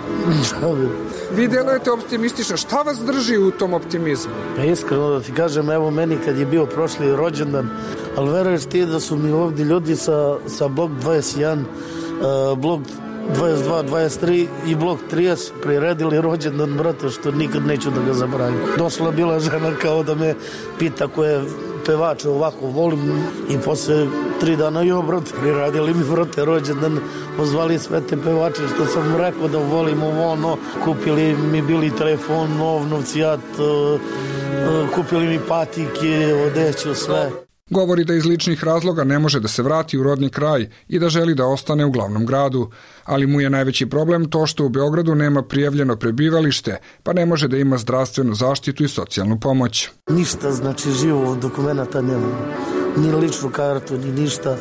Vi delujete optimistično. Šta vas drži u tom optimizmu? Pa iskreno da ti kažem, evo meni kad je bio prošli rođendan, ali veruješ ti da su mi ovdje ljudi sa, sa blok dvadeset jedan, uh, blok dvadeset dva, dvadeset tri i blok trideset priredili rođendan, brate, što nikad neću da ga zaboravim. Došla bila žena kao da me pita koje pevače ovako volim i posle tri dana jo, brate, priradili mi, brate, rođendan, pozvali sve te pevače što sam rekao da volim ovo, ono, kupili mi bili telefon, nov, novcijat, uh, uh, kupili mi patike, odeću, sve. Govori da iz ličnih razloga ne može da se vrati u rodni kraj i da želi da ostane u glavnom gradu, ali mu je najveći problem to što u Beogradu nema prijavljeno prebivalište, pa ne može da ima zdravstvenu zaštitu i socijalnu pomoć. Ništa, znači, živo dokumenta nema, ni ličnu kartu, ni ništa.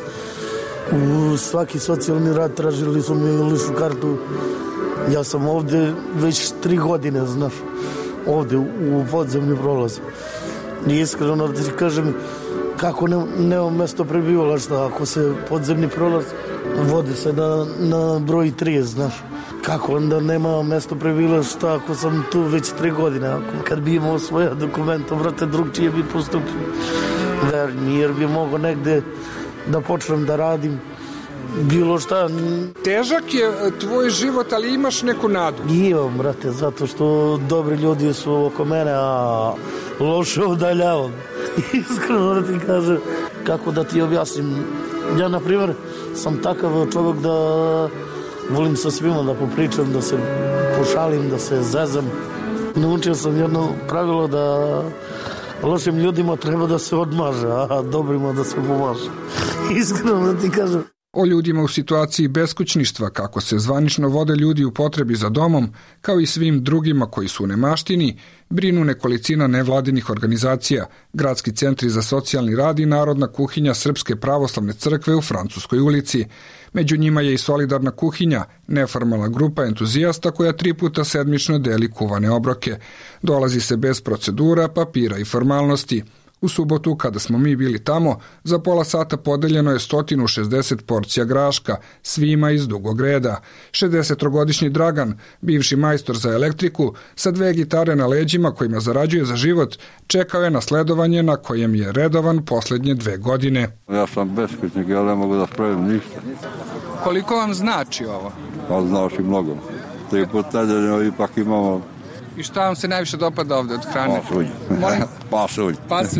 U svaki socijalni rad tražili su mi ličnu kartu. Ja sam ovde već tri godine, znaš, ovde u podzemlju prolazu. Iskreno da ti kažem, kako ne, nema mesto prebivališta, ako se podzemni prolaz vodi se na, na broj tri, znaš. Kako onda nema mesto prebivališta ako sam tu već tri godine, ako kad bi imao svoja dokumenta, vrate, drugčije bi postupio. Jer bi mogo negde da počnem da radim bilo šta. Težak je tvoj život, ali imaš neku nadu? Imam, brate, zato što dobri ljudi su oko mene, a loše udaljavam. Iskreno da ti kažem, kako da ti objasnim. Ja, na primjer, sam takav čovjek da volim sa svima da popričam, da se pošalim, da se zezam. Naučio sam jedno pravilo da lošim ljudima treba da se odmaže, a dobrima da se pomaže. Iskreno da ti kažem. O ljudima u situaciji beskućništva, kako se zvanično vode ljudi u potrebi za domom, kao i svim drugima koji su u nemaštini, brinu nekolicina nevladinih organizacija, gradski centri za socijalni rad i narodna kuhinja Srpske pravoslavne crkve u Francuskoj ulici. Među njima je i solidarna kuhinja, neformalna grupa entuzijasta koja tri puta sedmično deli kuvane obroke. Dolazi se bez procedura, papira i formalnosti. U subotu, kada smo mi bili tamo, za pola sata podeljeno je sto šezdeset porcija graška, svima iz dugog reda. šezdesetogodišnji Dragan, bivši majstor za elektriku, sa dve gitare na leđima kojima zarađuje za život, čekao je na sledovanje na kojem je redovan poslednje dve godine. Ja sam beskućnik, ja ne mogu da spravim ništa. Koliko vam znači ovo? Pa znači mnogo. Tri puta nedeljno ipak imamo. I šta vam se najviše dopada ovde od hrane? Pasulj. Molim? Pasulj. Pasulj.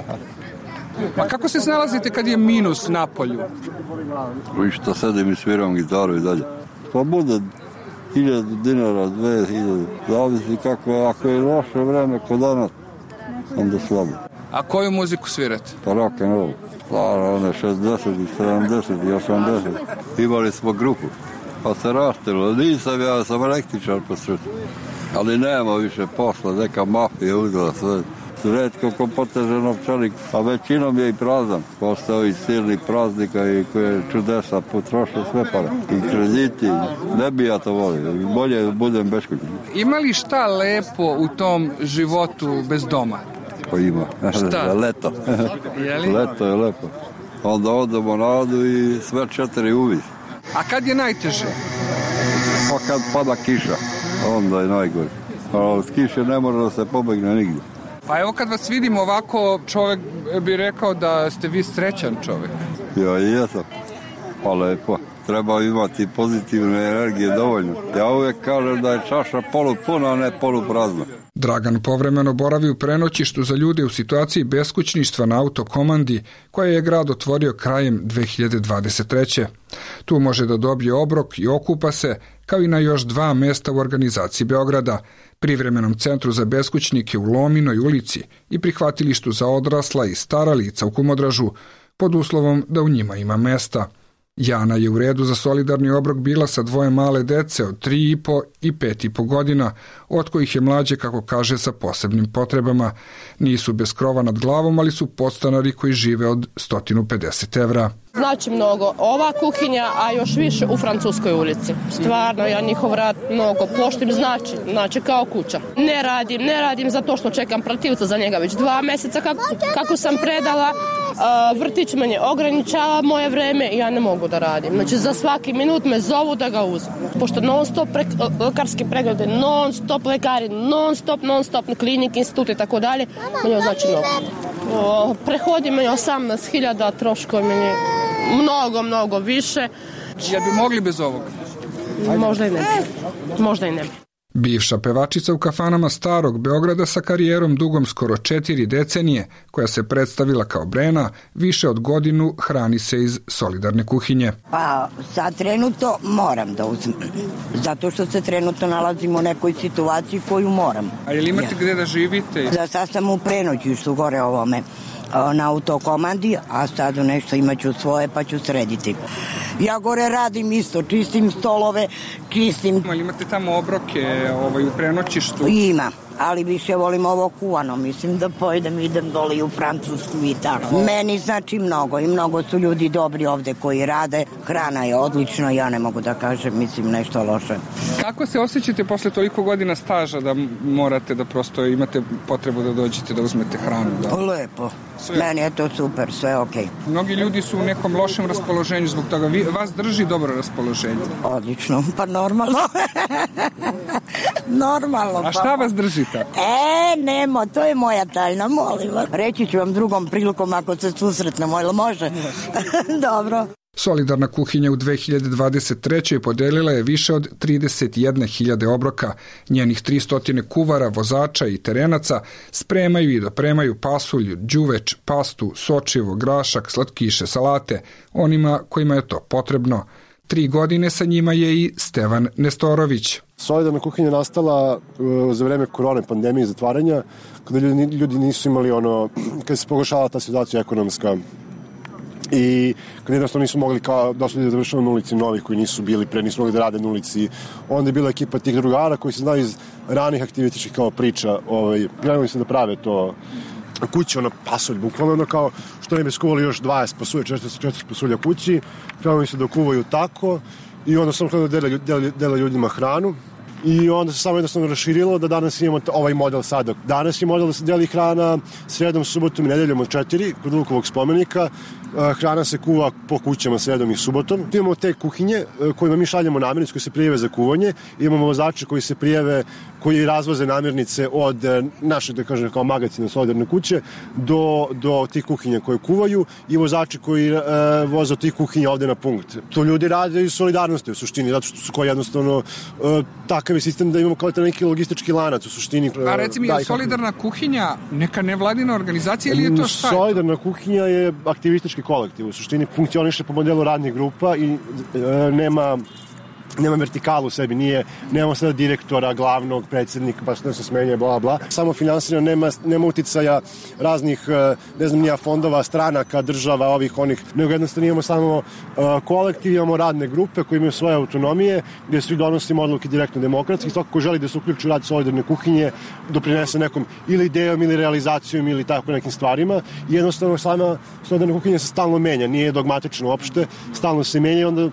Pa kako se snalazite kad je minus na polju? I što sedim i sviram gitaru i dalje. Pa bude hiljadu dinara, dve hiljade. Zavisi kako, ako je loše vreme kod danas, onda slabo. A koju muziku svirate? Pa rock and roll. Stara, one šezdeset, sedamdeset i osamdeset. Imali smo grupu. Pa se raštilo. Nisam ja, sam električar po sreću. Ali nema više posla, neka mafija uzela sve. Redko ko poteže novčanik, a većinom je i prazan. Posle ovih silnih praznika i koje čudesa potroše sve pare. I krediti, ne bi ja to volio. Bolje da budem beskućnik. Ima li šta lepo u tom životu bez doma? Pa ima. Šta? Leto. Jeli? Leto je lepo. Onda odemo na Adu i sve četiri uvis. A kad je najteže? Pa kad pada kiša, onda je najgore. A od kiše ne mora da se pobegne nigdje. Pa evo kad vas vidim ovako, čovjek bi rekao da ste vi srećan čovjek. Ja i jesam. Pa lepo. Treba imati pozitivne energije dovoljno. Ja uvijek kažem da je čaša polupuna, a ne poluprazna. Dragan povremeno boravi u prenoćištu za ljude u situaciji beskućništva na autokomandi koje je grad otvorio krajem dve hiljade dvadeset treće. Tu može da dobije obrok i okupa se, kao i na još dva mesta u organizaciji Beograda, privremenom centru za beskućnike u Lominoj ulici i prihvatilištu za odrasla i stara lica u Kumodražu, pod uslovom da u njima ima mesta. Jana je u redu za solidarni obrok bila sa dvoje male dece od tri i po i pet i po godina, od kojih je mlađe, kako kaže, sa posebnim potrebama. Nisu bez krova nad glavom, ali su podstanari koji žive od sto pedeset evra. Znači mnogo ova kuhinja, a još više u Francuskoj ulici. Stvarno, ja njihov rad mnogo poštim, znači, znači kao kuća. Ne radim, ne radim zato što čekam protivca za njega već dva meseca kako, kako sam predala. Uh, vrtić meni ograničava moje vreme i ja ne mogu da radim. Znači za svaki minut me zovu da ga uzem. Pošto non stop pre, lekarski preglede, non stop lekari, non stop, non stop klinik, institut i tako dalje, meni znači mnogo. Uh, prehodi meni osamnaest hiljada, troškovi meni mnogo, mnogo više. Jel bi mogli bez ovoga? Možda i ne bi. Možda i ne bi. Bivša pevačica u kafanama starog Beograda sa karijerom dugom skoro četiri decenije, koja se predstavila kao Brena, više od godinu hrani se iz solidarne kuhinje. Pa sad trenutno moram da uzmem, zato što se trenutno nalazim u nekoj situaciji koju moram. A je li imate ja. Gde da živite? Da, sad sam u prenoćištu gore ovome na autokomandi, a sad nešto imaću svoje pa ću srediti. Ja gore radim isto, čistim stolove, čistim... Ali imate tamo obroke ovaj, u prenoćištu? Ima, ali više volim ovo kuvano. Mislim da pojedem, idem dole u Francusku i tako. Meni znači mnogo i mnogo su ljudi dobri ovde koji rade. Hrana je odlična, ja ne mogu da kažem, mislim, nešto loše. Kako se osjećate posle toliko godina staža da morate da prosto imate potrebu da dođete da uzmete hranu? Da? Lepo. Sve. Meni je to super, sve okej. Okay. Mnogi ljudi su u nekom lošem raspoloženju zbog toga. Vi, vas drži dobro raspoloženje? Odlično, pa normalno. Normalno. A šta vas drži tako? E, nemo, to je moja tajna, molim vas. Reći ću vam drugom prilikom ako se susretnemo, ili može? Dobro. Solidarna kuhinja u dve hiljade dvadeset trećoj podelila je više od trideset jedne hiljade obroka. Njenih tristo kuvara, vozača i terenaca spremaju i dopremaju pasulj, đuveč, pastu, sočivo, grašak, slatkiše, salate, onima kojima je to potrebno. Tri godine sa njima je i Stevan Nestorović. Solidarna kuhinja nastala uh, za vreme korone, pandemije i zatvaranja, kada ljudi, ljudi nisu imali ono, kada se pogoršala ta situacija ekonomska i kad jednostavno nisu mogli kao došli da završamo na ulici novih koji nisu bili pre, nisu mogli da rade na ulici. Onda je bila ekipa tih drugara koji se znaju iz ranih aktivitičkih kao priča. Ovaj, krenuli se da prave to kuće, ono pasulj, bukvalno ono kao što ne bi skuvali još dvadeset pasulja, četrdeset četiri pasulja kući. Krenuli se da kuvaju tako i onda sam krenuo da dele, dele, dele ljudima hranu. I onda se samo jednostavno raširilo da danas imamo ovaj model sada. Danas je model da se deli hrana sredom, subotom i nedeljom od četiri kod Vukovog spomenika. Hrana se kuva po kućama sredom i subotom. Imamo te kuhinje kojima mi šaljemo namirnice koje se prijave za kuvanje. Imamo vozače koji se prijave, koji razvoze namirnice od naše, da kažem, kao magacine solidarne kuće do, do tih kuhinja koje kuvaju i vozači koji e, voze od tih kuhinja ovde na punkt. To ljudi rade iz solidarnosti u suštini, zato što su koji jednostavno e, takav je sistem da imamo kao neki logistički lanac u suštini. E, A recimo, je solidarna kuhinja neka nevladina organizacija ili je to šta? Solidarna kuhinja je aktivistički kolektiv. U suštini funkcioniše po modelu radnih grupa i e, nema nema vertikalu u sebi, nije, nemamo sada direktora, glavnog, predsjednika, pa što se smenje, bla, bla. Samo finansirano, nema, nema uticaja raznih, ne znam, nija fondova, stranaka, država, ovih, onih, nego jednostavno imamo samo uh, kolektiv, imamo radne grupe koje imaju svoje autonomije, gdje svi donosimo odluke direktno demokratski, svako ko želi da se uključi u rad solidarne kuhinje, doprinese nekom ili idejom, ili realizacijom, ili tako nekim stvarima. I jednostavno sama solidarna kuhinja se stalno menja, nije dogmatično uopšte, stalno se menja i onda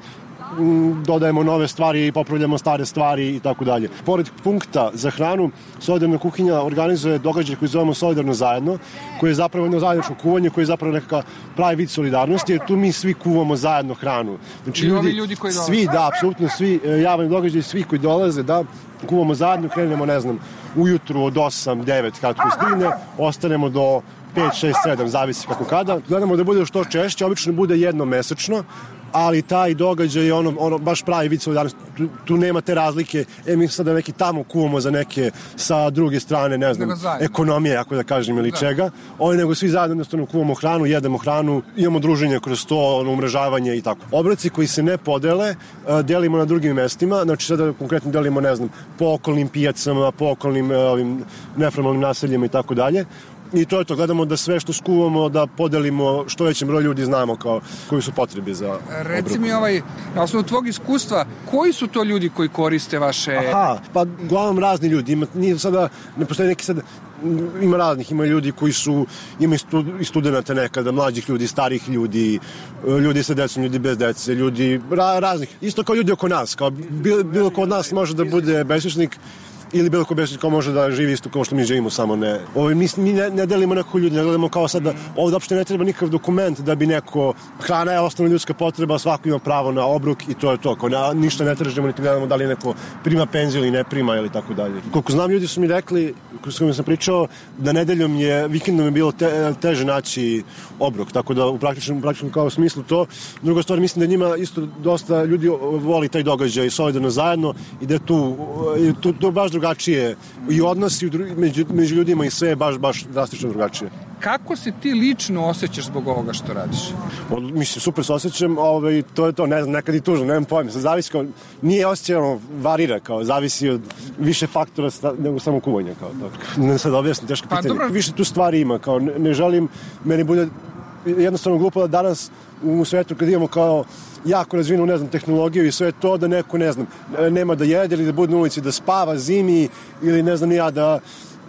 dodajemo nove stvari i popravljamo stare stvari i tako dalje. Pored punkta za hranu, solidarna kuhinja organizuje događaj koji zovemo Solidarno zajedno, koji je zapravo jedno zajedničko kuvanje, koji je zapravo nekakav pravi vid solidarnosti, jer tu mi svi kuvamo zajedno hranu. Znači, I ljudi, ovi ljudi koji dolaze? Svi, da, apsolutno svi javni događaj, svi koji dolaze, da, kuvamo zajedno, krenemo, ne znam, ujutru od osam devet kako stigne, ostanemo do pet šest sedam, zavisi kako kada. Gledamo da bude što češće, obično bude jednom mesečno, ali taj događaj je ono, ono baš pravi vid solidarnosti. Tu, tu nema te razlike, e mi sada neki tamo kuvamo za neke sa druge strane, ne znam, ekonomije, ako da kažem, ili da. čega. Oni nego svi zajedno jednostavno kuvamo hranu, jedemo hranu, imamo druženje kroz to, ono, umrežavanje i tako. Obroci koji se ne podele, delimo na drugim mestima, znači sada konkretno delimo, ne znam, po okolnim pijacama, po okolnim ovim neformalnim naseljima i tako dalje. I to je to, gledamo da sve što skuvamo da podelimo što većem broju ljudi znamo kao koji su potrebi za obrok. Reci mi ovaj, na osnovu tvog iskustva, koji su to ljudi koji koriste vaše... Aha, pa uglavnom razni ljudi, ima, nije sada, ne postoji neki sad, ima raznih, ima ljudi koji su, ima i studenta nekada, mlađih ljudi, starih ljudi, ljudi sa decom, ljudi bez dece, ljudi ra, raznih, isto kao ljudi oko nas, kao bilo, bilo ko od nas može da bude beskućnik, ili bilo ko beskućnik ko može da živi isto kao što mi živimo, samo ne. Ovo, mi mi ne, ne delimo neko ljudi, ne gledamo kao sad da ovdje uopšte ne treba nikakav dokument da bi neko, hrana je osnovna ljudska potreba, svako ima pravo na obrok i to je to. Kao na, ništa ne tražimo, niti gledamo da li neko prima penziju ili ne prima ili tako dalje. Koliko znam, ljudi su mi rekli, s kojima sam pričao, da nedeljom je, vikendom je bilo te, teže naći obrok, tako da u praktičnom, praktičnom kao smislu to. Druga stvar, mislim da njima isto dosta ljudi voli taj događaj solidarno zajedno i da tu, tu, tu baš drugačije i odnosi među, među ljudima i sve je baš, baš drastično drugačije. Kako se ti lično osjećaš zbog ovoga što radiš? Mislim, super se osjećam, ovaj, to je to, ne znam, nekad i tužno, nemam pojma, zavisi kao, nije osjećano, varira, kao, zavisi od više faktora nego samo kuvanja, kao, tako. Ne sad objasnim, teško pitanje. Pa, dobro. Više tu stvari ima, kao, ne, ne želim, meni bude jednostavno glupo da danas u svetu kad imamo kao jako razvijenu, ne znam, tehnologiju i sve to, da neko, ne znam, nema da jede ili da bude na ulici, da spava zimi ili ne znam ja da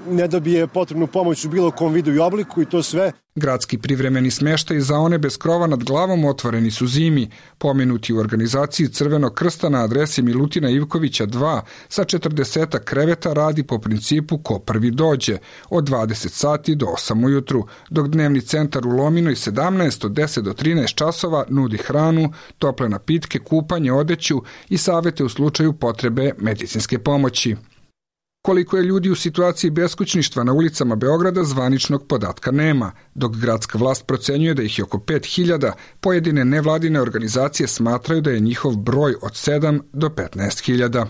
ne dobije potrebnu pomoć u bilo kom vidu i obliku i to sve. Gradski privremeni smeštaj za one bez krova nad glavom otvoreni su zimi, pomenuti u organizaciji Crvenog krsta na adresi Milutina Ivkovića dva sa četrdesetak kreveta radi po principu ko prvi dođe, od dvadeset sati do osam ujutru, dok dnevni centar u Lominoj sedamnaest od deset do trinaest časova nudi hranu, tople napitke, kupanje, odeću i savete u slučaju potrebe medicinske pomoći. Koliko je ljudi u situaciji beskućništva na ulicama Beograda, zvaničnog podatka nema, dok gradska vlast procenjuje da ih je oko pet hiljada, pojedine nevladine organizacije smatraju da je njihov broj od sedam do petnaest hiljada.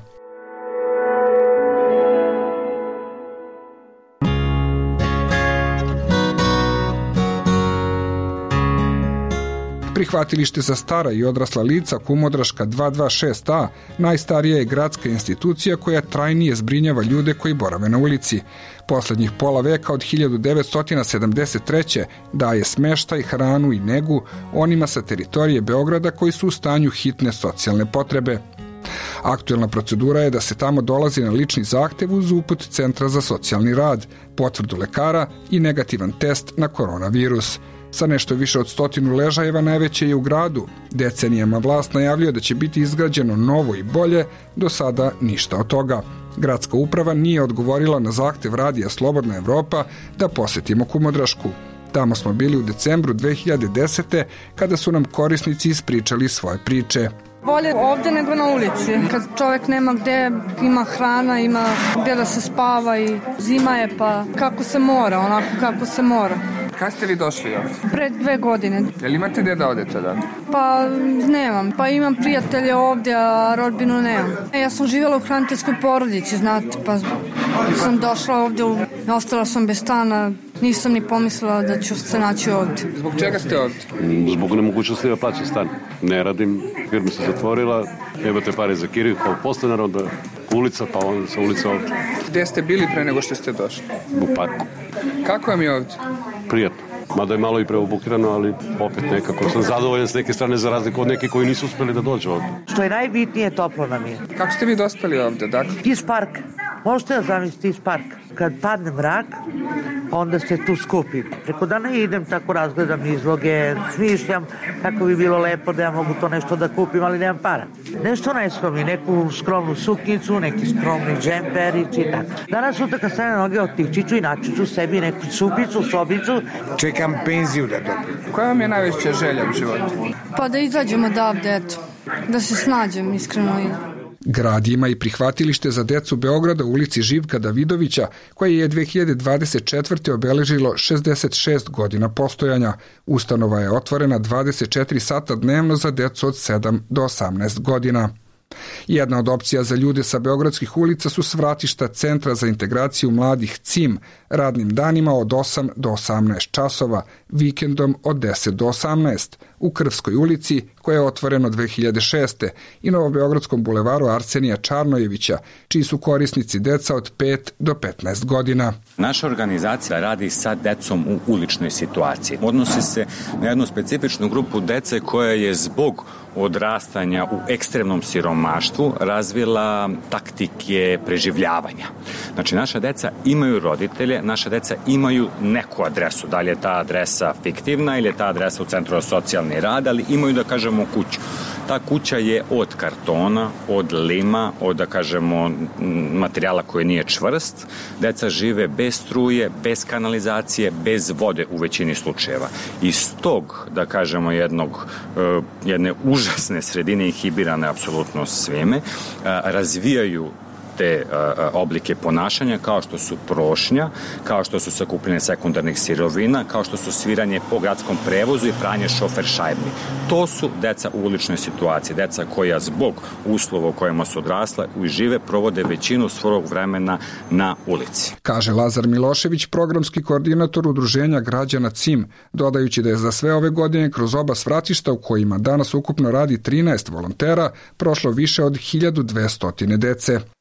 Prihvatilište za stara i odrasla lica Kumodraška dva dva šest a najstarija je gradska institucija koja trajnije zbrinjava ljude koji borave na ulici. Poslednjih pola veka od hiljadu devetsto sedamdeset treće daje smeštaj, hranu i negu onima sa teritorije Beograda koji su u stanju hitne socijalne potrebe. Aktuelna procedura je da se tamo dolazi na lični zahtev uz uput Centra za socijalni rad, potvrdu lekara i negativan test na koronavirus. Sa nešto više od stotinu ležajeva najveće je u gradu. Decenijama vlast najavljuje da će biti izgrađeno novo i bolje, do sada ništa od toga. Gradska uprava nije odgovorila na zahtev Radija Slobodna Evropa da posetimo Kumodrašku. Tamo smo bili u decembru dve hiljade desete kada su nam korisnici ispričali svoje priče. Bolje ovdje nego na ulici. Kad čovjek nema gdje, ima hrana, ima gdje da se spava i zima je pa kako se mora, onako kako se mora. Kad ste vi došli ovdje? Pred dve godine. Jel imate gdje da odete da? Pa nemam. Pa imam prijatelje ovdje, a rodbinu nemam. Ja sam živjela u hraniteljskoj porodici, znate, pa sam došla ovdje, ostala sam bez stana, nisam ni pomislila da ću se naći ovdje. Zbog čega ste ovdje? Zbog nemogućnosti da plaćam stan. Ne radim, firma se zatvorila, imate pare za kiriju kao podstanar, onda ulica, pa onda sa ulica ovdje. Gdje ste bili pre nego što ste došli? U parku. Kako vam je ovdje? Prijatno. Mada je malo i preobukirano, ali opet nekako sam zadovoljan s neke strane za razliku od nekih koji nisu uspjeli da dođu ovdje. Što je najbitnije, toplo nam je. Kako ste vi dospeli ovdje, dakle? Iz parka. Možete da zamislite iz parka. Kad padne mrak, onda se tu skupi. Preko dana idem, tako razgledam izloge, smišljam kako bi bilo lepo da ja mogu to nešto da kupim, ali nemam para. Nešto najskromnije, neku skromnu suknicu, neki skromni džemperić i tako. Danas sutra kad stane noge otići ću i naći ću sebi neku supicu, sobicu. Čekam penziju da dobijem. Koja vam je najveća želja u životu? Pa da izađemo odavde, eto. Da se snađem, iskreno. Grad ima i prihvatilište za decu Beograda u ulici Živka Davidovića, koje je dve hiljade dvadeset četvrte obeležilo šezdeset šest godina postojanja. Ustanova je otvorena dvadeset četiri sata dnevno za decu od sedam do osamnaest godina. Jedna od opcija za ljude sa beogradskih ulica su svratišta Centra za integraciju mladih C I M, radnim danima od osam do osamnaest časova, vikendom od deset do osamnaest, u Krvskoj ulici, koja je otvoreno dve hiljade šeste, i Novobeogradskom bulevaru Arsenija Čarnojevića, čiji su korisnici deca od pet do petnaest godina. Naša organizacija radi sa decom u uličnoj situaciji. Odnosi se na jednu specifičnu grupu dece koja je zbog odrastanja u ekstremnom siromaštvu razvila taktike preživljavanja. Znači, naša deca imaju roditelje, naša deca imaju neku adresu. Da li je ta adresa fiktivna ili je ta adresa u Centru za socijalni rad, ali imaju, da kažemo, kuću. Ta kuća je od kartona, od lima, od, da kažemo, materijala koji nije čvrst. Deca žive bez struje, bez kanalizacije, bez vode u većini slučajeva. Iz tog, da kažemo, jednog, jedne užasne sredine inhibirane apsolutno svime, razvijaju te a, oblike ponašanja kao što su prošnja, kao što su sakupljanje sekundarnih sirovina, kao što su sviranje po gradskom prevozu i pranje šofer šajbni. To su deca u uličnoj situaciji, deca koja zbog uslova u kojima su odrasla i žive provode većinu svog vremena na ulici. Kaže Lazar Milošević, programski koordinator udruženja građana C I M, dodajući da je za sve ove godine kroz oba svratišta u kojima danas ukupno radi trinaest volontera prošlo više od hiljadu dvesta dece.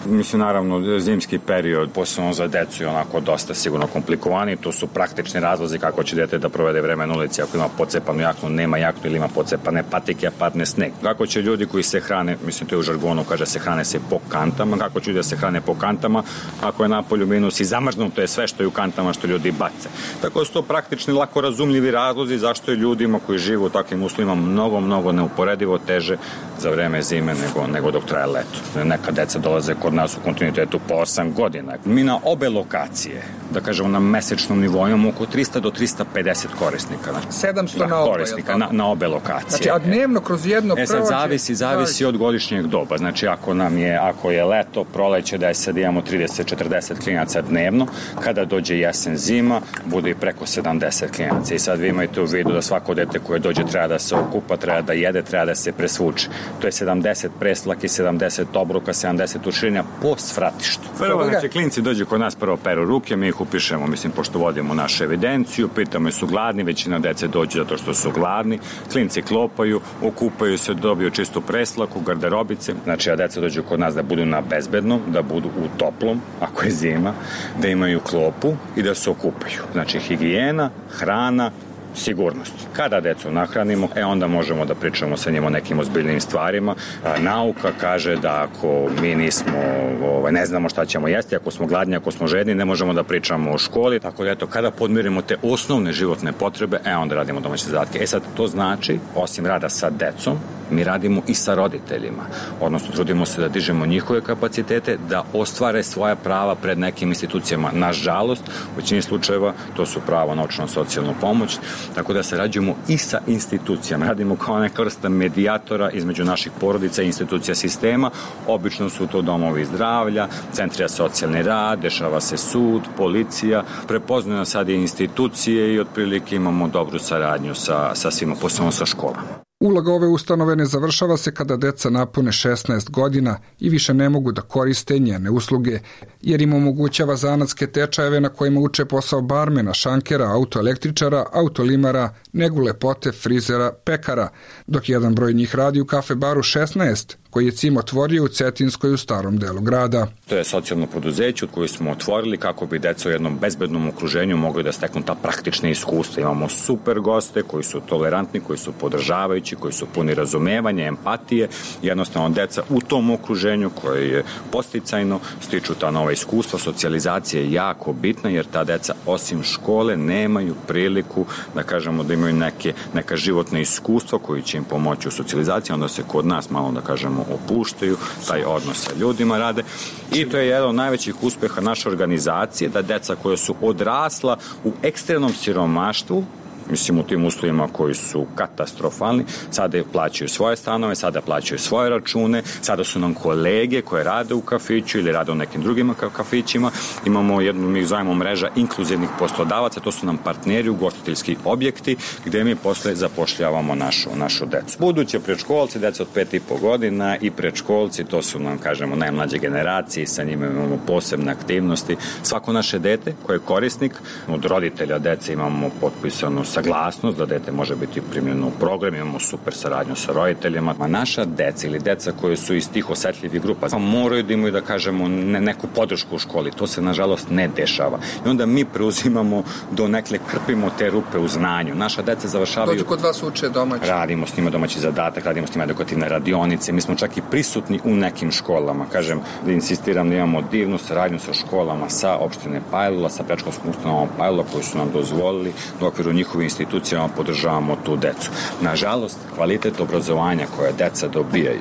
Mislim, naravno, zimski period, posebno za decu, je onako dosta sigurno komplikovani. To su praktični razlozi kako će dete da provede vreme na ulici ako ima pocepanu jaknu, nema jaknu ili ima pocepane patike, a padne sneg. Kako će ljudi koji se hrane, mislim, to je u žargonu, kaže se hrane se po kantama, kako će ljudi da se hrane po kantama ako je napolju minus i zamrznuto je sve što je u kantama što ljudi bace. Tako da su to praktični, lako razumljivi razlozi zašto je ljudima koji žive u takvim uslovima mnogo, mnogo neuporedivo teže za vreme zime nego, nego dok traje leto. Neka deca dolaze kod nas u kontinuitetu po osam godina. Mi na obe lokacije, da kažemo na mesečnom nivou, imamo oko trista do trista pedeset korisnika. sedamsto na obe, korisnika na, na obe lokacije. Znači, a dnevno kroz jedno prođe... E sad, zavisi, zavisi od godišnjeg doba. Znači, ako nam je, ako je leto, proleće, da je sad imamo trideset do četrdeset klinaca dnevno, kada dođe jesen, zima, bude i preko sedamdeset klinaca. I sad vi imajte u vidu da svako dete koje dođe treba da se okupa, treba da jede, treba da se presvuče. To je sedamdeset preslaki, sedamdeset obruka, sedamdeset uširnja po svratištu. Prvo, znači, klinci dođu kod nas, prvo peru ruke, mi ih upišemo, mislim, pošto vodimo našu evidenciju, pitamo su gladni, većina dece dođe zato što su gladni, klinci klopaju, okupaju se, dobiju čistu preslaku, garderobice, znači, a deca dođu kod nas da budu na bezbednom, da budu u toplom, ako je zima, da imaju klopu i da se okupaju. Znači, higijena, hrana, sigurnost. Kada decu nahranimo, e onda možemo da pričamo sa njima o nekim ozbiljnim stvarima. A, nauka kaže da ako mi nismo, ovaj, ne znamo šta ćemo jesti, ako smo gladni, ako smo žedni, ne možemo da pričamo o školi, tako da eto, kada podmirimo te osnovne životne potrebe, e onda radimo domaće zadatke. E sad, to znači, osim rada sa decom, mi radimo i sa roditeljima. Odnosno, trudimo se da dižemo njihove kapacitete, da ostvare svoja prava pred nekim institucijama. Nažalost, u većini slučajeva to su pravo na socijalnu pomoć, tako da sarađujemo i sa institucijama. Radimo kao neka vrsta medijatora između naših porodica i institucija sistema. Obično su to domovi zdravlja, centri za socijalni rad, dešava se sud, policija, prepoznaju sad i institucije i otprilike imamo dobru saradnju sa, sa svima, posebno sa školama. Uloga ove ustanove ne završava se kada deca napune šesnaest godina i više ne mogu da koriste njene usluge, jer im omogućava zanatske tečajeve na kojima uče posao barmena, šankera, autoelektričara, autolimara, negu lepote, frizera, pekara, dok jedan broj njih radi u kafe baru šesnaest, koji je Cim otvorio u Cetinskoj u starom delu grada. To je socijalno preduzeće koje smo otvorili kako bi deca u jednom bezbednom okruženju mogli da steknu ta praktična iskustva. Imamo super goste koji su tolerantni, koji su podržavajući, koji su puni razumevanja, empatije. Jednostavno, deca u tom okruženju koje je posticajno stiču ta nova iskustva. Socijalizacija je jako bitna jer ta deca osim škole nemaju priliku da kažemo da imaju neke, neka životna iskustva koji će im pomoći u socijalizaciji. Onda se kod nas malo da kažemo opuštaju, taj odnos sa ljudima rade i to je jedan od najvećih uspeha naše organizacije, da deca koja su odrasla u ekstremnom siromaštvu, mislim u tim uslovima koji su katastrofalni, sada plaćaju svoje stanove, sada plaćaju svoje račune, sada su nam kolege koje rade u kafiću ili rade u nekim drugim kafićima. Imamo jednu, mi zovemo mreža inkluzivnih poslodavaca, to su nam partneri, ugostiteljski objekti gde mi posle zapošljavamo našu, našu decu. Buduće predškolci, deca od pet i po godina i predškolci, to su nam, kažemo, najmlađe generacije, sa njima imamo posebne aktivnosti. Svako naše dete koje je korisnik, od roditelja dece imamo potpisanu saglasnost da dete može biti primljeno u program, imamo super saradnju sa roditeljima. A naša deca ili deca koje su iz tih osetljivih grupa pa moraju da imaju, da kažemo, ne, neku podršku u školi. To se, nažalost, ne dešava. I onda mi preuzimamo do nekle, krpimo te rupe u znanju. Naša deca završavaju... Dođu kod vas uče domaći. Radimo s njima domaći zadatak, radimo s njima edukativne radionice. Mi smo čak i prisutni u nekim školama. Kažem, da insistiram da imamo divnu saradnju sa školama, sa opštine Pajlula, sa predškolskom ustanovom Pajlula koji su nam dozvolili u okviru njihovih institucijama podržavamo tu decu. Nažalost, kvalitet obrazovanja koje deca dobijaju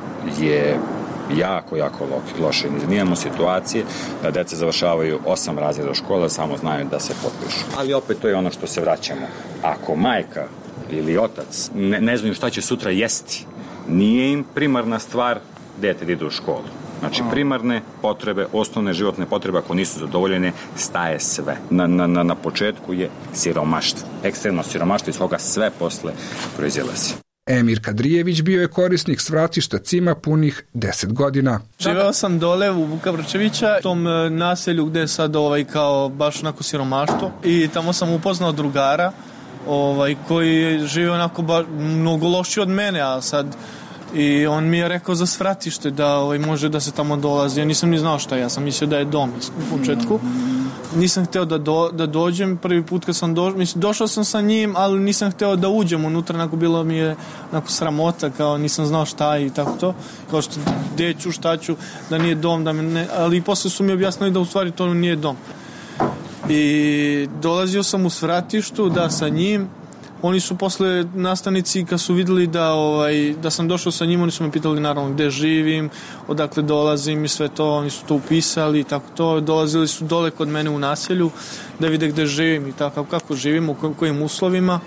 je jako, jako loše. Mi imamo situacije da deca završavaju osam razreda škola, samo znaju da se potpišu. Ali opet to je ono što se vraćamo. Ako majka ili otac ne, ne znaju šta će sutra jesti, nije im primarna stvar dete da ide u školu. Znači, primarne potrebe, osnovne životne potrebe, ako nisu zadovoljene, staje sve. Na, na, na početku je siromaštvo. Ekstremno siromaštvo iz koga sve posle proizilazi. Emir Kadrijević bio je korisnik svratišta Cima punih deset godina. Živeo sam dole u Vuka Vrčevića, u tom naselju gde je sad ovaj, kao baš onako siromaštvo. I tamo sam upoznao drugara ovaj, koji žive onako ba, mnogo loši od mene, a sad I on mi je rekao za svratište da ovaj, može da se tamo dolazi. Ja nisam ni znao šta, ja sam mislio da je dom u početku. Nisam hteo da, do, da dođem prvi put kad sam došao, mislim, došao sam sa njim, ali nisam hteo da uđem unutra, onako bilo mi je onako sramota, kao nisam znao šta i tako to, kao što gde ću, šta ću, da nije dom, da me ne, ali posle su mi objasnili da u stvari to nije dom. I dolazio sam u svratištu, da, sa njim. Oni su posle nastavnici, kad su videli da, ovaj, da sam došao sa njim, oni su me pitali naravno gde živim, odakle dolazim i sve to, oni su to upisali i tako to. Dolazili su dole kod mene u naselju da vide gde živim i tako, kako živim, u kojim uslovima.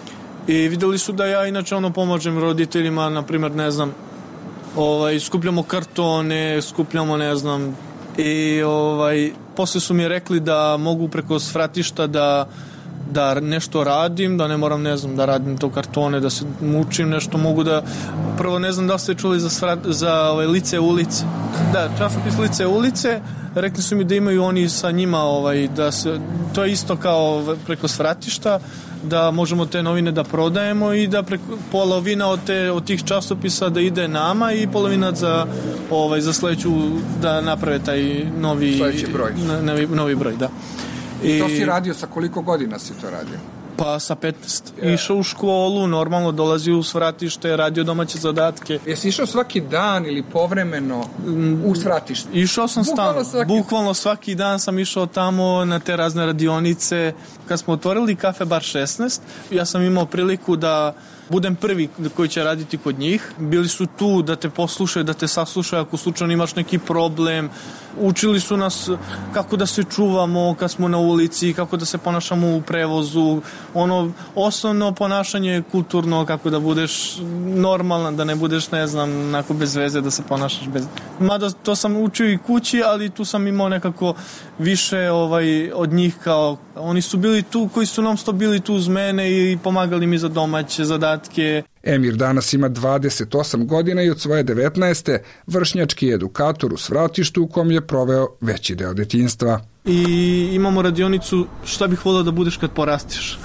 I videli su da ja inače ono pomažem roditeljima, na primjer, ne znam, ovaj, skupljamo kartone, skupljamo, ne znam, i ovaj, posle su mi rekli da mogu preko svratišta da da nešto radim, da ne moram, ne znam, da radim to kartone, da se mučim nešto, mogu da, prvo ne znam da ste čuli za, svrat, za ovaj, lice ulice. Da, časopis Lice ulice, rekli su mi da imaju oni sa njima, ovaj, da se, to je isto kao preko svratišta, da možemo te novine da prodajemo i da preko, polovina od, te, od tih časopisa da ide nama i polovina za, ovaj, za sledeću da naprave taj novi, broj. novi, novi broj, da. I to si radio, sa koliko godina si to radio? Pa sa petnaest. Yeah. Išao u školu, normalno dolazio u svratište, radio domaće zadatke. Jesi išao svaki dan ili povremeno u svratište? Išao sam stalno. Svaki... Bukvalno svaki dan sam išao tamo na te razne radionice. Kad smo otvorili Kafe Bar šesnaest, ja sam imao priliku da budem prvi koji će raditi kod njih. Bili su tu da te poslušaju, da te saslušaju ako slučajno imaš neki problem. Učili su nas kako da se čuvamo kad smo na ulici, kako da se ponašamo u prevozu, ono osnovno ponašanje kulturno, kako da budeš normalan, da ne budeš, ne znam, onako bez veze, da se ponašaš bez... Mada to sam učio i kući, ali tu sam imao nekako više ovaj, od njih, kao oni su bili tu, koji su non stop bili tu uz mene i pomagali mi za domaće zadatke. Emir danas ima dvadeset osam godina i od svoje devetnaeste vršnjački edukator u svratištu u kom je proveo veći deo detinjstva. I imamo radionicu šta bih volio da budeš kad porastiš.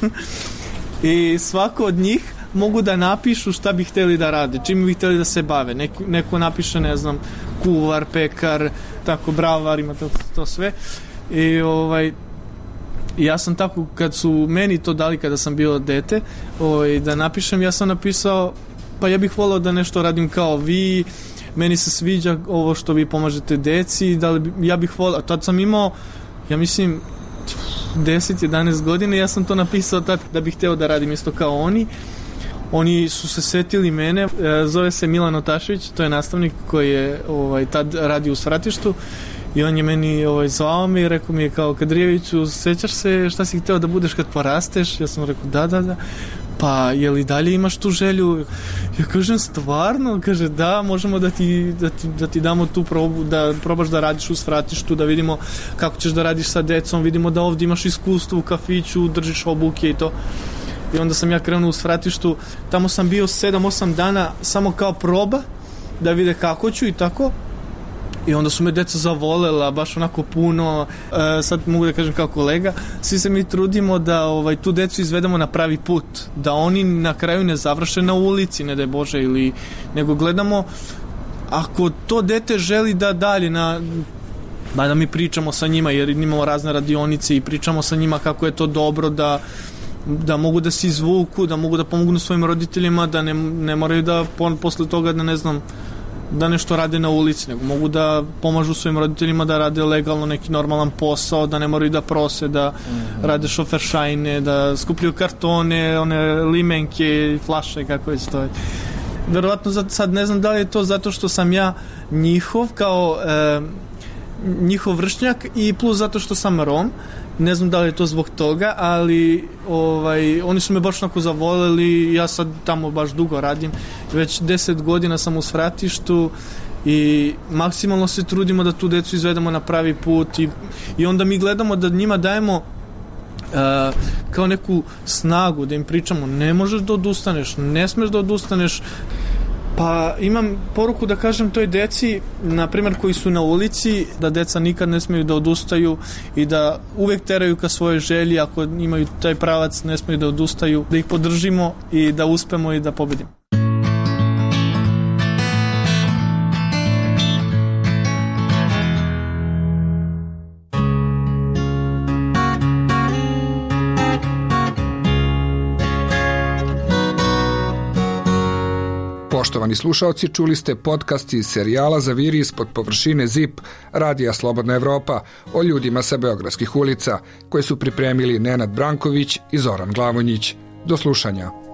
I svako od njih mogu da napišu šta bi hteli da rade, čim bi hteli da se bave. Neko, neko napiše, ne znam, kuvar, pekar, tako, bravar, ima to, to sve. I ovaj... ja sam tako, kad su meni to dali kada sam bio dete, ovaj, da napišem, ja sam napisao, pa ja bih volao da nešto radim kao vi, meni se sviđa ovo što vi pomažete deci, da li, ja bih volao, tad sam imao, ja mislim, deset jedanaest godina, ja sam to napisao tad da bih hteo da radim isto kao oni. Oni su se setili mene, zove se Milan Otašević, to je nastavnik koji je ovaj, tad radio u svratištu. I on je meni ovaj, zvao me i rekao mi je kao, Kadrijeviću, sećaš se šta si hteo da budeš kad porasteš? Ja sam rekao da, da, da. Pa je li dalje imaš tu želju? Ja kažem stvarno, kaže da, možemo da ti, da ti, da ti damo tu probu, da probaš da radiš u svratištu, da vidimo kako ćeš da radiš sa decom, vidimo da ovdje imaš iskustvo u kafiću, držiš obuke i to. I onda sam ja krenuo u svratištu, tamo sam bio sedam osam dana samo kao proba, da vide kako ću i tako. I onda su me deca zavolela, baš onako puno, e, sad mogu da kažem kao kolega, svi se mi trudimo da ovaj, tu decu izvedemo na pravi put, da oni na kraju ne završe na ulici, ne daj Bože, ili, nego gledamo, ako to dete želi da dalje, na, da mi pričamo sa njima, jer imamo razne radionice i pričamo sa njima kako je to dobro, da da mogu da se izvuku, da mogu da pomognu svojim roditeljima, da ne, ne moraju da pon, posle toga da ne znam, da nešto rade na ulici, nego mogu da pomažu svojim roditeljima da rade legalno neki normalan posao, da ne moraju da prose, da mm-hmm. rade šoferšajne, da skupljaju kartone, one limenke, flaše, kako je to. Verovatno sad ne znam da li je to zato što sam ja njihov kao e, njihov vršnjak i plus zato što sam Rom. Ne znam da li je to zbog toga, ali ovaj, oni su me baš onako zavoleli, ja sad tamo baš dugo radim, već deset godina sam u svratištu i maksimalno se trudimo da tu decu izvedemo na pravi put i, i onda mi gledamo da njima dajemo uh, kao neku snagu, da im pričamo ne možeš da odustaneš, ne smeš da odustaneš. Pa imam poruku da kažem toj deci, na primjer koji su na ulici, da deca nikad ne smeju da odustaju i da uvek teraju ka svoje želji, ako imaju taj pravac ne smeju da odustaju, da ih podržimo i da uspemo i da pobedimo. Poštovani slušaoci, čuli ste podcast iz serijala Zaviri ispod površine ZIP Radija Slobodna Evropa o ljudima sa beogradskih ulica, koje su pripremili Nenad Branković i Zoran Glavonjić. Do slušanja.